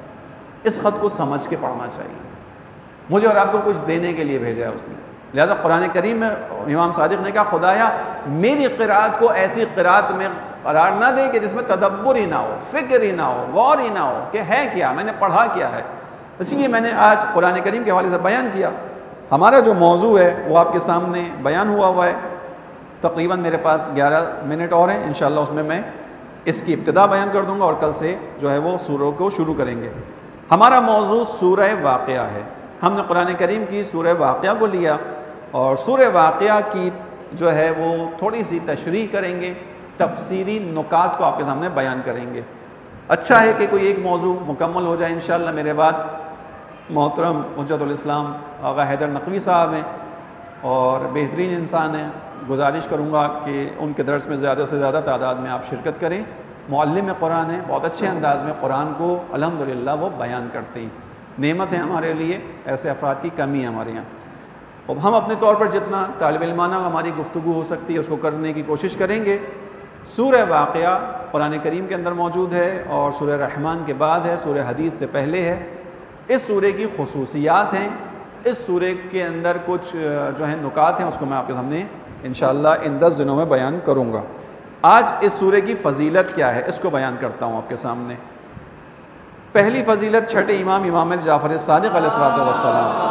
اس خط کو سمجھ کے پڑھنا چاہیے. مجھے اور آپ کو کچھ دینے کے لیے بھیجا ہے اس نے. لہذا قرآن کریم میں امام صادق نے کہا خدایا میری قرأت کو ایسی قرأت میں قرار نہ دے کہ جس میں تدبر ہی نہ ہو، فکر ہی نہ ہو، غور ہی نہ ہو کہ ہے کیا، میں نے پڑھا کیا ہے. اسی لیے میں نے آج قرآن کریم کے حوالے سے بیان کیا. ہمارا جو موضوع ہے وہ آپ کے سامنے بیان ہوا ہے. تقریباً میرے پاس 11 منٹ اور ہیں، انشاءاللہ اس میں اس کی ابتدا بیان کر دوں گا اور کل سے جو ہے وہ سورہ کو شروع کریں گے. ہمارا موضوع سورہ واقعہ ہے. ہم نے قرآن کریم کی سورہ واقعہ کو لیا اور سورہ واقعہ کی جو ہے وہ تھوڑی سی تشریح کریں گے، تفسیری نکات کو آپ کے سامنے بیان کریں گے. اچھا ہے کہ کوئی ایک موضوع مکمل ہو جائے. انشاءاللہ میرے بعد محترم حجت الاسلام آغا حیدر نقوی صاحب ہیں اور بہترین انسان ہیں. گزارش کروں گا کہ ان کے درس میں زیادہ سے زیادہ تعداد میں آپ شرکت کریں. معلم قرآن ہیں، بہت اچھے انداز میں قرآن کو الحمدللہ وہ بیان کرتے ہیں. نعمت ہے ہمارے لیے، ایسے افراد کی کمی ہے ہمارے یہاں. اب ہم اپنے طور پر جتنا طالب علمانہ ہماری گفتگو ہو سکتی ہے اس کو کرنے کی کوشش کریں گے. سورہ واقعہ قرآن کریم کے اندر موجود ہے اور سورہ رحمان کے بعد ہے، سورہ حدید سے پہلے ہے. اس سورہ کی خصوصیات ہیں، اس سورہ کے اندر کچھ جو ہیں نکات ہیں، اس کو میں آپ کے سامنے انشاءاللہ ان 10 دنوں میں بیان کروں گا. آج اس سورہ کی فضیلت کیا ہے اس کو بیان کرتا ہوں آپ کے سامنے. پہلی فضیلت چھٹے امام جعفر صادق علیہ السلام.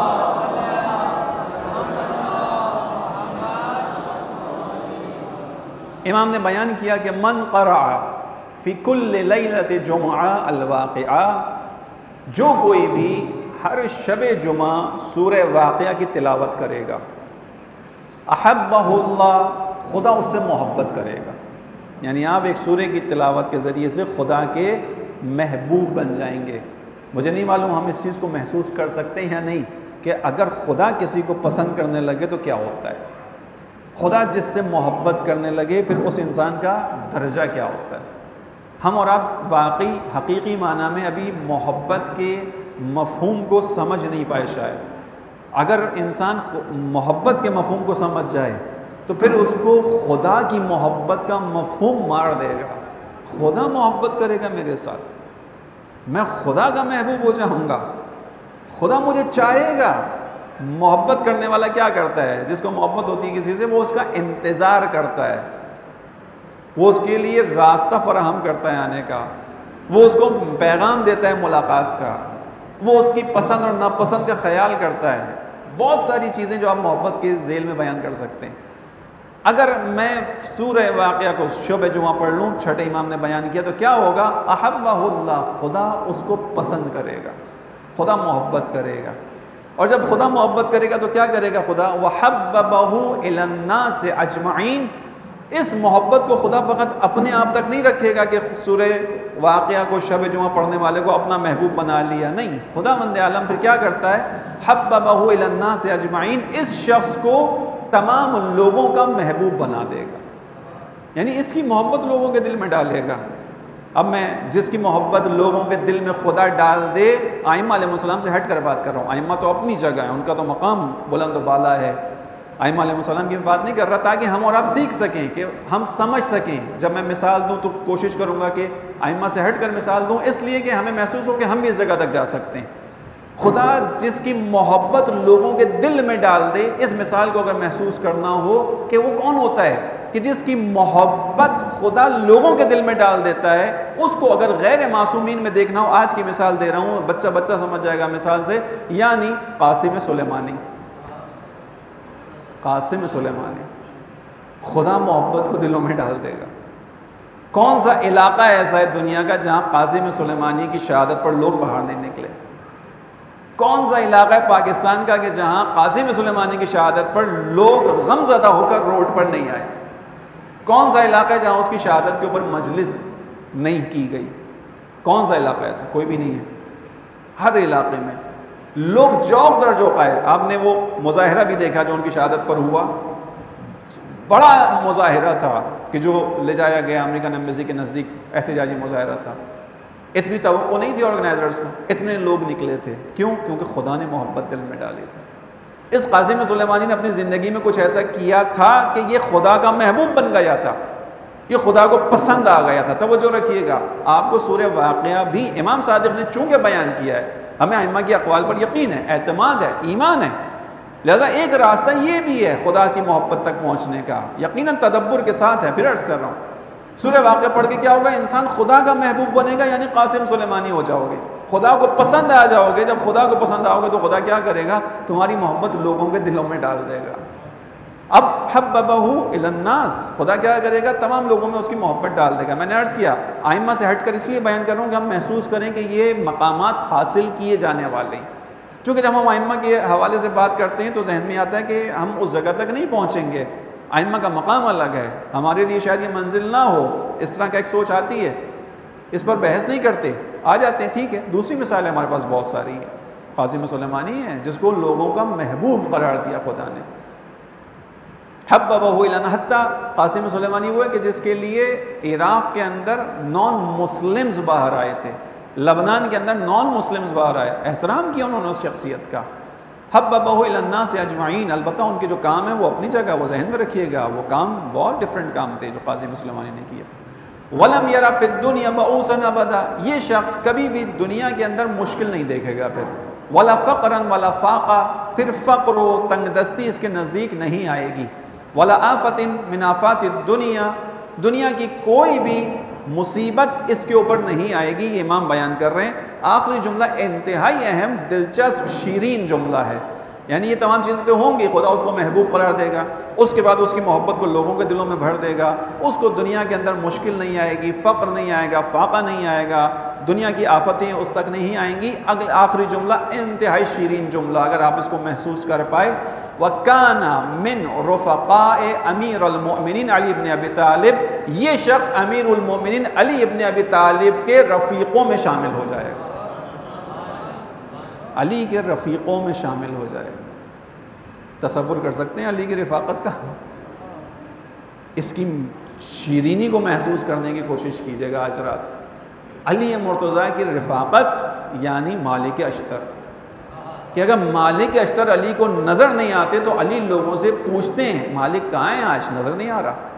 امام نے بیان کیا کہ من قرأ فی کل لیلۃ جمعہ الواقعہ، جو کوئی بھی ہر شب جمعہ سورہ واقعہ کی تلاوت کرے گا، احبہ اللہ، خدا اس سے محبت کرے گا. یعنی آپ ایک سورہ کی تلاوت کے ذریعے سے خدا کے محبوب بن جائیں گے. مجھے نہیں معلوم ہم اس چیز کو محسوس کر سکتے ہیں یا نہیں کہ اگر خدا کسی کو پسند کرنے لگے تو کیا ہوتا ہے. خدا جس سے محبت کرنے لگے پھر اس انسان کا درجہ کیا ہوتا ہے. ہم اور آپ واقعی حقیقی معنی میں ابھی محبت کے مفہوم کو سمجھ نہیں پائے شاید. اگر انسان محبت کے مفہوم کو سمجھ جائے تو پھر اس کو خدا کی محبت کا مفہوم مار دے گا. خدا محبت کرے گا میرے ساتھ، میں خدا کا محبوب ہو جاؤں گا، خدا مجھے چاہے گا. محبت کرنے والا کیا کرتا ہے؟ جس کو محبت ہوتی ہے کسی سے وہ اس کا انتظار کرتا ہے، وہ اس کے لیے راستہ فراہم کرتا ہے آنے کا، وہ اس کو پیغام دیتا ہے ملاقات کا، وہ اس کی پسند اور ناپسند کا خیال کرتا ہے. بہت ساری چیزیں جو آپ محبت کے ذیل میں بیان کر سکتے ہیں. اگر میں سورہ واقعہ کو شب جمعہ پڑھ لوں، چھٹے امام نے بیان کیا، تو کیا ہوگا؟ احبہ اللہ، خدا اس کو پسند کرے گا، خدا محبت کرے گا. اور جب خدا محبت کرے گا تو کیا کرے گا خدا؟ وَحَبَّبَهُ إِلَى النَّاسِ أَجْمَعِينَ. اس محبت کو خدا فقط اپنے آپ تک نہیں رکھے گا کہ سورہ واقعہ کو شب جمعہ پڑھنے والے کو اپنا محبوب بنا لیا، نہیں. خداوند عالم پھر کیا کرتا ہے؟ حَبَّبَهُ إِلَى النَّاسِ أَجْمَعِينَ، اس شخص کو تمام لوگوں کا محبوب بنا دے گا. یعنی اس کی محبت لوگوں کے دل میں ڈالے گا. اب میں جس کی محبت لوگوں کے دل میں خدا ڈال دے، ائمہ علیہ السلام سے ہٹ کر بات کر رہا ہوں. ائمہ تو اپنی جگہ ہے، ان کا تو مقام بلند و بالا ہے. ائمہ علیہ السلام کی بات نہیں کر رہا، تاکہ ہم اور آپ سیکھ سکیں، کہ ہم سمجھ سکیں. جب میں مثال دوں تو کوشش کروں گا کہ ائمہ سے ہٹ کر مثال دوں، اس لیے کہ ہمیں محسوس ہو کہ ہم بھی اس جگہ تک جا سکتے ہیں. خدا جس کی محبت لوگوں کے دل میں ڈال دے، اس مثال کو اگر محسوس کرنا ہو کہ وہ کون ہوتا ہے کہ جس کی محبت خدا لوگوں کے دل میں ڈال دیتا ہے، اس کو اگر غیر معصومین میں دیکھنا ہو، آج کی مثال دے رہا ہوں، بچہ سمجھ جائے گا مثال سے، یعنی قاسم سلیمانی. قاسم سلیمانی، خدا محبت کو دلوں میں ڈال دے گا. کون سا علاقہ ایسا ہے دنیا کا جہاں قاسم سلیمانی کی شہادت پر لوگ باہر نہیں نکلے؟ کون سا علاقہ ہے پاکستان کا کہ جہاں قاسم سلیمانی کی شہادت پر لوگ غم زدہ ہو کر روڈ پر نہیں آئے؟ کون سا علاقہ ہے جہاں اس کی شہادت کے اوپر مجلس نہیں کی گئی؟ کون سا علاقہ ہے ایسا؟ کوئی بھی نہیں ہے۔ ہر علاقے میں لوگ جوق در جوق آئے۔ آپ نے وہ مظاہرہ بھی دیکھا جو ان کی شہادت پر ہوا، بڑا مظاہرہ تھا کہ جو لے جایا گیا امریکن ایمبیسی کے نزدیک، احتجاجی مظاہرہ تھا۔ اتنی توقع نہیں تھی آرگنائزرز کو، اتنے لوگ نکلے تھے۔ کیوں؟ کیونکہ خدا نے محبت دل میں ڈالی تھی۔ اس قاسم سلیمانی نے اپنی زندگی میں کچھ ایسا کیا تھا کہ یہ خدا کا محبوب بن گیا تھا، یہ خدا کو پسند آ گیا تھا۔ توجہ رکھیے گا، آپ کو سورہ واقعہ بھی امام صادق نے چونکہ بیان کیا ہے، ہمیں ائمہ کی اقوال پر یقین ہے، اعتماد ہے، ایمان ہے، لہذا ایک راستہ یہ بھی ہے خدا کی محبت تک پہنچنے کا، یقیناً تدبر کے ساتھ ہے۔ پھر عرض کر رہا ہوں، سورہ واقعہ پڑھ کے کیا ہوگا؟ انسان خدا کا محبوب بنے گا، یعنی قاسم سلیمانی ہو جاؤ گے، خدا کو پسند آ جاؤ گے۔ جب خدا کو پسند آؤ گے تو خدا کیا کرے گا؟ تمہاری محبت لوگوں کے دلوں میں ڈال دے گا۔ اب حببہ الی الناس، خدا کیا کرے گا؟ تمام لوگوں میں اس کی محبت ڈال دے گا۔ میں نے عرض کیا ائمہ سے ہٹ کر اس لیے بیان کر رہا ہوں کہ ہم محسوس کریں کہ یہ مقامات حاصل کیے جانے والے ہیں، چونکہ جب ہم ائمہ کے حوالے سے بات کرتے ہیں تو ذہن میں آتا ہے کہ ہم اس جگہ تک نہیں پہنچیں گے، ائمہ کا مقام الگ ہے، ہمارے لیے شاید یہ منزل نہ ہو، اس طرح کا ایک سوچ آتی ہے، اس پر بحث نہیں کرتے، آ جاتے ہیں، ٹھیک ہے۔ دوسری مثال ہمارے پاس بہت ساری ہے، قاسم سلیمانی ہے جس کو لوگوں کا محبوب قرار دیا خدا نے۔ حببہ الی حتیٰ قاسم سلیمانی وہ ہے کہ جس کے لیے عراق کے اندر نان مسلمز باہر آئے تھے، لبنان کے اندر نان مسلمز باہر آئے، احترام کیا انہوں نے اس شخصیت کا۔ حببہ الی الناس اجمعین، البتہ ان کے جو کام ہیں وہ اپنی جگہ، وہ ذہن میں رکھیے گا، وہ کام بہت ڈیفرنٹ کام تھے جو قاسم سلیمانی نے کیے تھے۔ ولم یری فی الدنیا بعوسا ابدا، یہ شخص کبھی بھی دنیا کے اندر مشکل نہیں دیکھے گا، پھر ولا فقرا ولا فاقہ، پھر فقر و تنگ دستی اس کے نزدیک نہیں آئے گی، ولا آفت من آفات الدنیا، دنیا کی کوئی بھی مصیبت اس کے اوپر نہیں آئے گی۔ یہ امام بیان کر رہے ہیں۔ آخری جملہ انتہائی اہم، دلچسپ، شیرین جملہ ہے، یعنی یہ تمام چیزیں تو ہوں گی، خدا اس کو محبوب قرار دے گا، اس کے بعد اس کی محبت کو لوگوں کے دلوں میں بھر دے گا، اس کو دنیا کے اندر مشکل نہیں آئے گی، فقر نہیں آئے گا، فاقہ نہیں آئے گا، دنیا کی آفتیں اس تک نہیں آئیں گی۔ آخری جملہ انتہائی شیرین جملہ، اگر آپ اس کو محسوس کر پائے۔ وَكَانَ مِنْ رُفَقَاءِ امیر المؤمنین علی ابن ابی طالب، یہ شخص امیر المؤمنین علی ابن ابی طالب کے رفیقوں میں شامل ہو جائے گا، علی کے رفیقوں میں شامل ہو جائے گا۔ تصور کر سکتے ہیں علی کی رفاقت کا؟ اس کی شیرینی کو محسوس کرنے کی کوشش کیجیے گا آج رات۔ علی مرتضیٰ کی رفاقت یعنی مالک اشتر، کہ اگر مالک اشتر علی کو نظر نہیں آتے تو علی لوگوں سے پوچھتے ہیں مالک کہاں ہیں، آج نظر نہیں آ رہا۔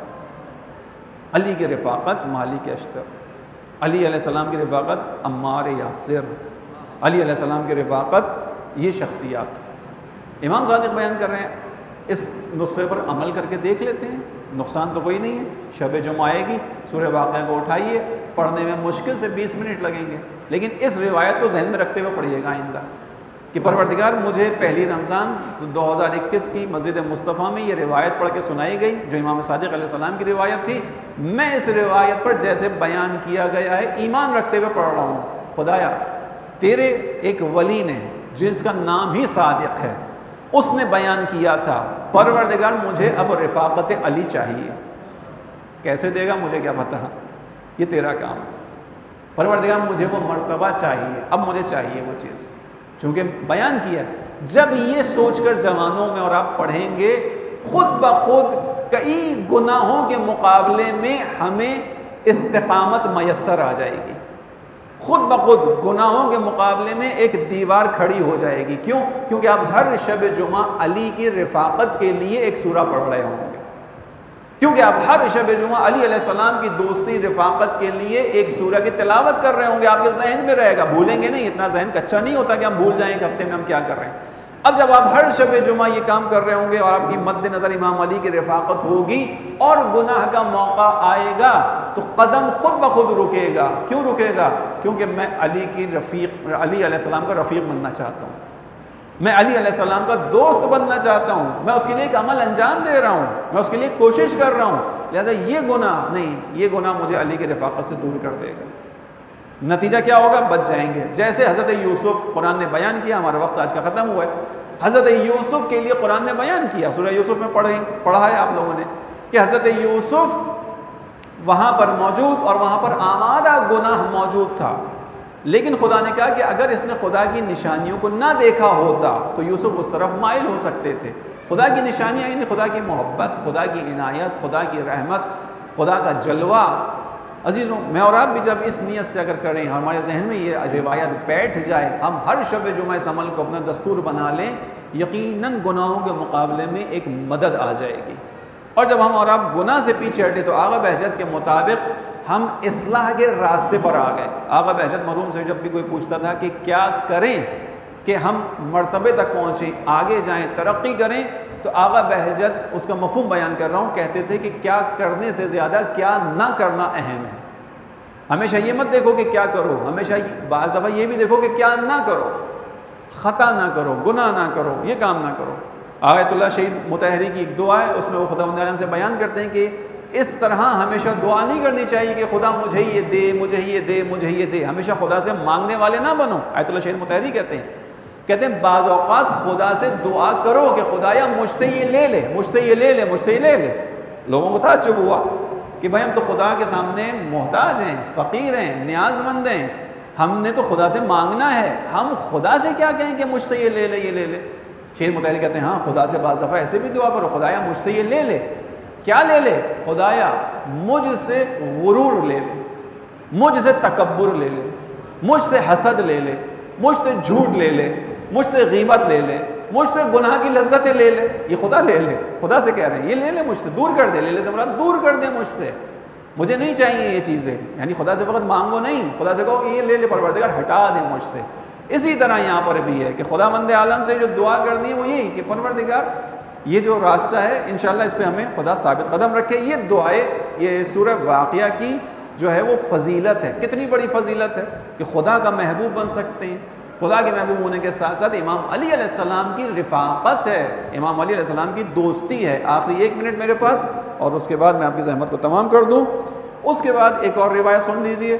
علی کی رفاقت مالک اشتر، علی علیہ السلام کی رفاقت عمار یاسر، علی علیہ السلام کی رفاقت، یہ شخصیات امام صادق بیان کر رہے ہیں۔ اس نسخے پر عمل کر کے دیکھ لیتے ہیں، نقصان تو کوئی نہیں ہے۔ شب جمعہ آئے گی، سورہ واقعہ کو اٹھائیے، پڑھنے میں مشکل سے 20 منٹ لگیں گے، لیکن اس روایت کو ذہن میں رکھتے ہوئے پڑھیے گا آئندہ کہ پروردگار مجھے پہلی رمضان 2021 کی مسجد مصطفیٰ میں یہ روایت پڑھ کے سنائی گئی جو امام صادق علیہ السلام کی روایت تھی، میں اس روایت پر جیسے بیان کیا گیا ہے ایمان رکھتے ہوئے پڑھ رہا ہوں۔ خدایا تیرے ایک ولی نے جس کا نام ہی صادق ہے، اس نے بیان کیا تھا پروردگار مجھے اب رفاقت علی چاہیے، کیسے دے گا مجھے کیا پتہ، یہ تیرا کام ہے، پروردگار مجھے وہ مرتبہ چاہیے، اب مجھے چاہیے وہ چیز، چونکہ بیان کیا۔ جب یہ سوچ کر جوانوں میں اور آپ پڑھیں گے، خود بخود کئی گناہوں کے مقابلے میں ہمیں استقامت میسر آ جائے گی، خود بخود گناہوں کے مقابلے میں ایک دیوار کھڑی ہو جائے گی۔ کیوں؟ کیونکہ آپ ہر شب جمعہ علی کی رفاقت کے لیے ایک سورہ پڑھ رہے ہوں گے، کیونکہ آپ ہر شب جمعہ علی علیہ السلام کی دوستی رفاقت کے لیے ایک سورہ کی تلاوت کر رہے ہوں گے، آپ کے ذہن میں رہے گا، بھولیں گے نہیں، اتنا ذہن کچا نہیں ہوتا کہ ہم بھول جائیں ایک ہفتے میں ہم کیا کر رہے ہیں۔ اب جب آپ ہر شب جمعہ یہ کام کر رہے ہوں گے اور آپ کی مد نظر امام علی کی رفاقت ہوگی اور گناہ کا موقع آئے گا تو قدم خود بخود رکے گا۔ کیوں رکے گا؟ کیونکہ میں علی علیہ السلام کا رفیق بننا چاہتا ہوں، میں علی علیہ السلام کا دوست بننا چاہتا ہوں، میں اس کے لیے ایک عمل انجام دے رہا ہوں، میں اس کے لیے کوشش کر رہا ہوں، لہذا یہ گناہ نہیں، یہ گناہ مجھے علی کی رفاقت سے دور کر دے گا۔ نتیجہ کیا ہوگا؟ بچ جائیں گے. جیسے حضرت یوسف قرآن نے بیان کیا، ہمارا وقت آج کا ختم ہوا ہے. حضرت یوسف کے لیے قرآن نے بیان کیا، سورہ یوسف میں پڑھا ہے آپ لوگوں نے کہ حضرت یوسف وہاں پر موجود اور وہاں پر آمادہ گناہ موجود تھا، لیکن خدا نے کہا کہ اگر اس نے خدا کی نشانیوں کو نہ دیکھا ہوتا تو یوسف اس طرف مائل ہو سکتے تھے. خدا کی نشانیاں یعنی خدا کی محبت، خدا کی عنایت، خدا کی رحمت، خدا کا جلوہ. عزیزوں، میں اور آپ بھی جب اس نیت سے اگر کریں، ہمارے ذہن میں یہ روایت بیٹھ جائے، ہم ہر شب جمعہ اس عمل کو اپنا دستور بنا لیں، یقیناً گناہوں کے مقابلے میں ایک مدد آ جائے گی. اور جب ہم اور آپ گناہ سے پیچھے ہٹے تو آغا بہجت کے مطابق ہم اصلاح کے راستے پر آ گئے. آغا بہجت مرحوم سے جب بھی کوئی پوچھتا تھا کہ کیا کریں کہ ہم مرتبے تک پہنچیں، آگے جائیں، ترقی کریں، تو آغا بہجت اس کا مفہوم بیان کر رہا ہوں، کہتے تھے کہ کیا کرنے سے زیادہ کیا نہ کرنا اہم ہے. ہمیشہ یہ مت دیکھو کہ کیا کرو، ہمیشہ بعض دفعہ یہ بھی دیکھو کہ کیا نہ کرو، خطا نہ کرو، گناہ نہ کرو، یہ کام نہ کرو. آیت اللہ شہید مطہری کی ایک دعا ہے، اس میں وہ خداوند عالم سے بیان کرتے ہیں کہ اس طرح ہمیشہ دعا نہیں کرنی چاہیے کہ خدا مجھے یہ دے، مجھے یہ دے، مجھے یہ دے. ہمیشہ خدا سے مانگنے والے نہ بنو. آیت اللہ شہید مطہری کہتے ہیں بعض اوقات خدا سے دعا کرو کہ خدایا مجھ سے یہ لے لے، مجھ سے یہ لے لے، مجھ سے یہ لے لے. لوگوں کو تعجب ہوا کہ بھائی ہم تو خدا کے سامنے محتاج ہیں، فقیر ہیں، نیاز مند ہیں، ہم نے تو خدا سے مانگنا ہے، ہم خدا سے کیا کہیں کہ مجھ سے یہ لے لے، یہ لے لے. شہید مطہری کہتے ہیں ہاں خدا سے بعض دفعہ ایسے بھی دعا کرو، خدایا مجھ سے یہ لے لے. کیا لے لے؟ خدایا مجھ سے غرور لے لے، مجھ سے تکبر لے لے، مجھ سے حسد لے لے، مجھ سے جھوٹ لے لے، مجھ سے غیبت لے لے، مجھ سے گناہ کی لذتیں لے لے. یہ خدا لے لے، خدا سے کہہ رہے ہیں یہ لے لے مجھ سے، دور کر دے. لے لے سے مراد دور کر دے مجھ سے، مجھے نہیں چاہیے یہ چیزیں. یعنی خدا سے فقط مانگو نہیں، خدا سے کہو یہ لے لے پروردگار ہٹا دے مجھ سے. اسی طرح یہاں پر بھی ہے کہ خداوند عالم سے جو دعا کرنی ہے وہ یہی کہ پروردگار یہ جو راستہ ہے انشاءاللہ اس پہ ہمیں خدا ثابت قدم رکھے. یہ دعائیں، یہ سورہ واقعہ کی جو ہے وہ فضیلت ہے. کتنی بڑی فضیلت ہے کہ خدا کا محبوب بن سکتے ہیں. خدا کے محبوب ہونے کے ساتھ ساتھ امام علی علیہ السلام کی رفاقت ہے، امام علی علیہ السلام کی دوستی ہے. آخری 1 منٹ میرے پاس اور اس کے بعد میں آپ کی زحمت کو تمام کر دوں. اس کے بعد ایک اور روایت سن لیجئے.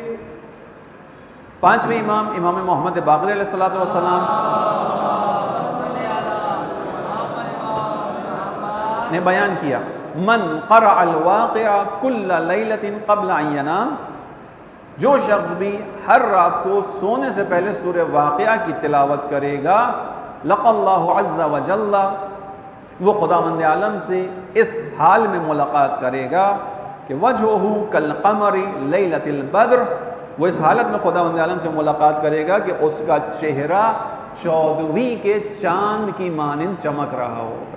5ویں امام محمد باقر علیہ السلام نے بیان کیا من قرأ الواقع کل لیلۃ قبل ان ینام، جو شخص بھی ہر رات کو سونے سے پہلے سورہ واقعہ کی تلاوت کرے گا، لقى اللہ عز وجل، وہ خداوند عالم سے اس حال میں ملاقات کرے گا کہ وجہہ کالقمر لیلۃ البدر، وہ اس حالت میں خداوند عالم سے ملاقات کرے گا کہ اس کا چہرہ 14ویں کے چاند کی مانند چمک رہا ہوگا،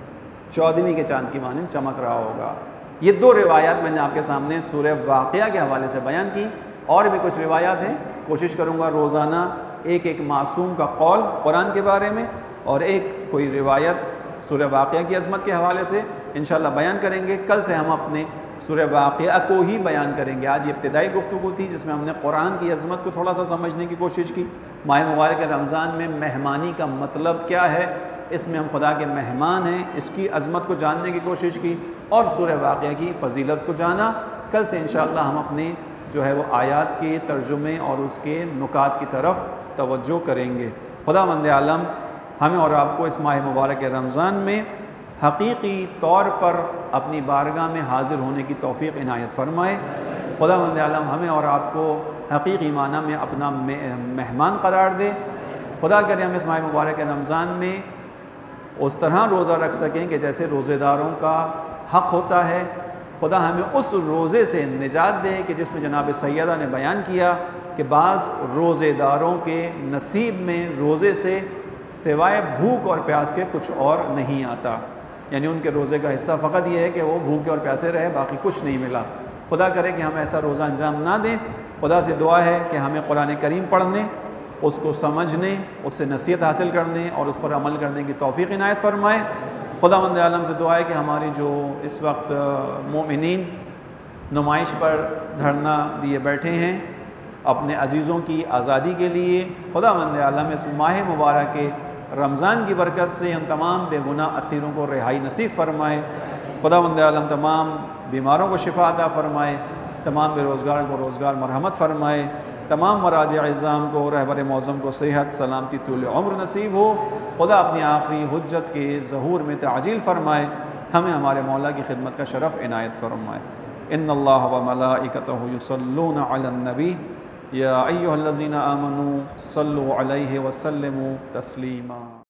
14ویں کے چاند کی مانند چمک رہا ہوگا. یہ 2 روایات میں نے آپ کے سامنے سورہ واقعہ کے حوالے سے بیان کی. اور بھی کچھ روایات ہیں، کوشش کروں گا روزانہ ایک معصوم کا قول قرآن کے بارے میں اور ایک کوئی روایت سورہ واقعہ کی عظمت کے حوالے سے انشاءاللہ بیان کریں گے. کل سے ہم اپنے سورہ واقعہ کو ہی بیان کریں گے. آج یہ ابتدائی گفتگو تھی جس میں ہم نے قرآن کی عظمت کو تھوڑا سا سمجھنے کی کوشش کی. ماہ مبارک رمضان میں مہمانی کا مطلب کیا ہے، اس میں ہم خدا کے مہمان ہیں، اس کی عظمت کو جاننے کی کوشش کی اور سورہ واقعہ کی فضیلت کو جانا. کل سے انشاءاللہ ہم اپنے جو ہے وہ آیات کے ترجمے اور اس کے نکات کی طرف توجہ کریں گے. خداوند عالم ہمیں اور آپ کو اس ماہ مبارک رمضان میں حقیقی طور پر اپنی بارگاہ میں حاضر ہونے کی توفیق عنایت فرمائے. خداوند عالم ہمیں اور آپ کو حقیقی معنی میں اپنا مہمان قرار دے. خدا کرے ہم اس ماہ مبارک رمضان میں اس طرح روزہ رکھ سکیں کہ جیسے روزے داروں کا حق ہوتا ہے. خدا ہمیں اس روزے سے نجات دے کہ جس میں جناب سیدہ نے بیان کیا کہ بعض روزے داروں کے نصیب میں روزے سے سوائے بھوک اور پیاس کے کچھ اور نہیں آتا. یعنی ان کے روزے کا حصہ فقط یہ ہے کہ وہ بھوکے اور پیاسے رہے، باقی کچھ نہیں ملا. خدا کرے کہ ہم ایسا روزہ انجام نہ دیں. خدا سے دعا ہے کہ ہمیں قرآن کریم پڑھنے، اس کو سمجھنے، اس سے نصیحت حاصل کرنے اور اس پر عمل کرنے کی توفیق عنایت فرمائے. خداوند عالم سے دعا ہے کہ ہماری جو اس وقت مومنین نمائش پر دھرنا دیے بیٹھے ہیں اپنے عزیزوں کی آزادی کے لیے، خداوند عالم اس ماہ مبارک کے رمضان کی برکت سے ان تمام بے گناہ اسیروں کو رہائی نصیب فرمائے. خداوند عالم تمام بیماروں کو شفا عطا فرمائے، تمام بے روزگار کو روزگار مرحمت فرمائے. تمام مراجع اعظام کو، رہبر معظم کو صحت، سلامتی، طول عمر نصیب ہو۔ خدا اپنی آخری حجت کے ظہور میں تعجیل فرمائے، ہمیں ہمارے مولا کی خدمت کا شرف عنایت فرمائے۔ ان اللہ و ملائکتہ یصلون علی النبی یا ایھا الذین آمنوا صلوا علیہ وسلموا تسلیما۔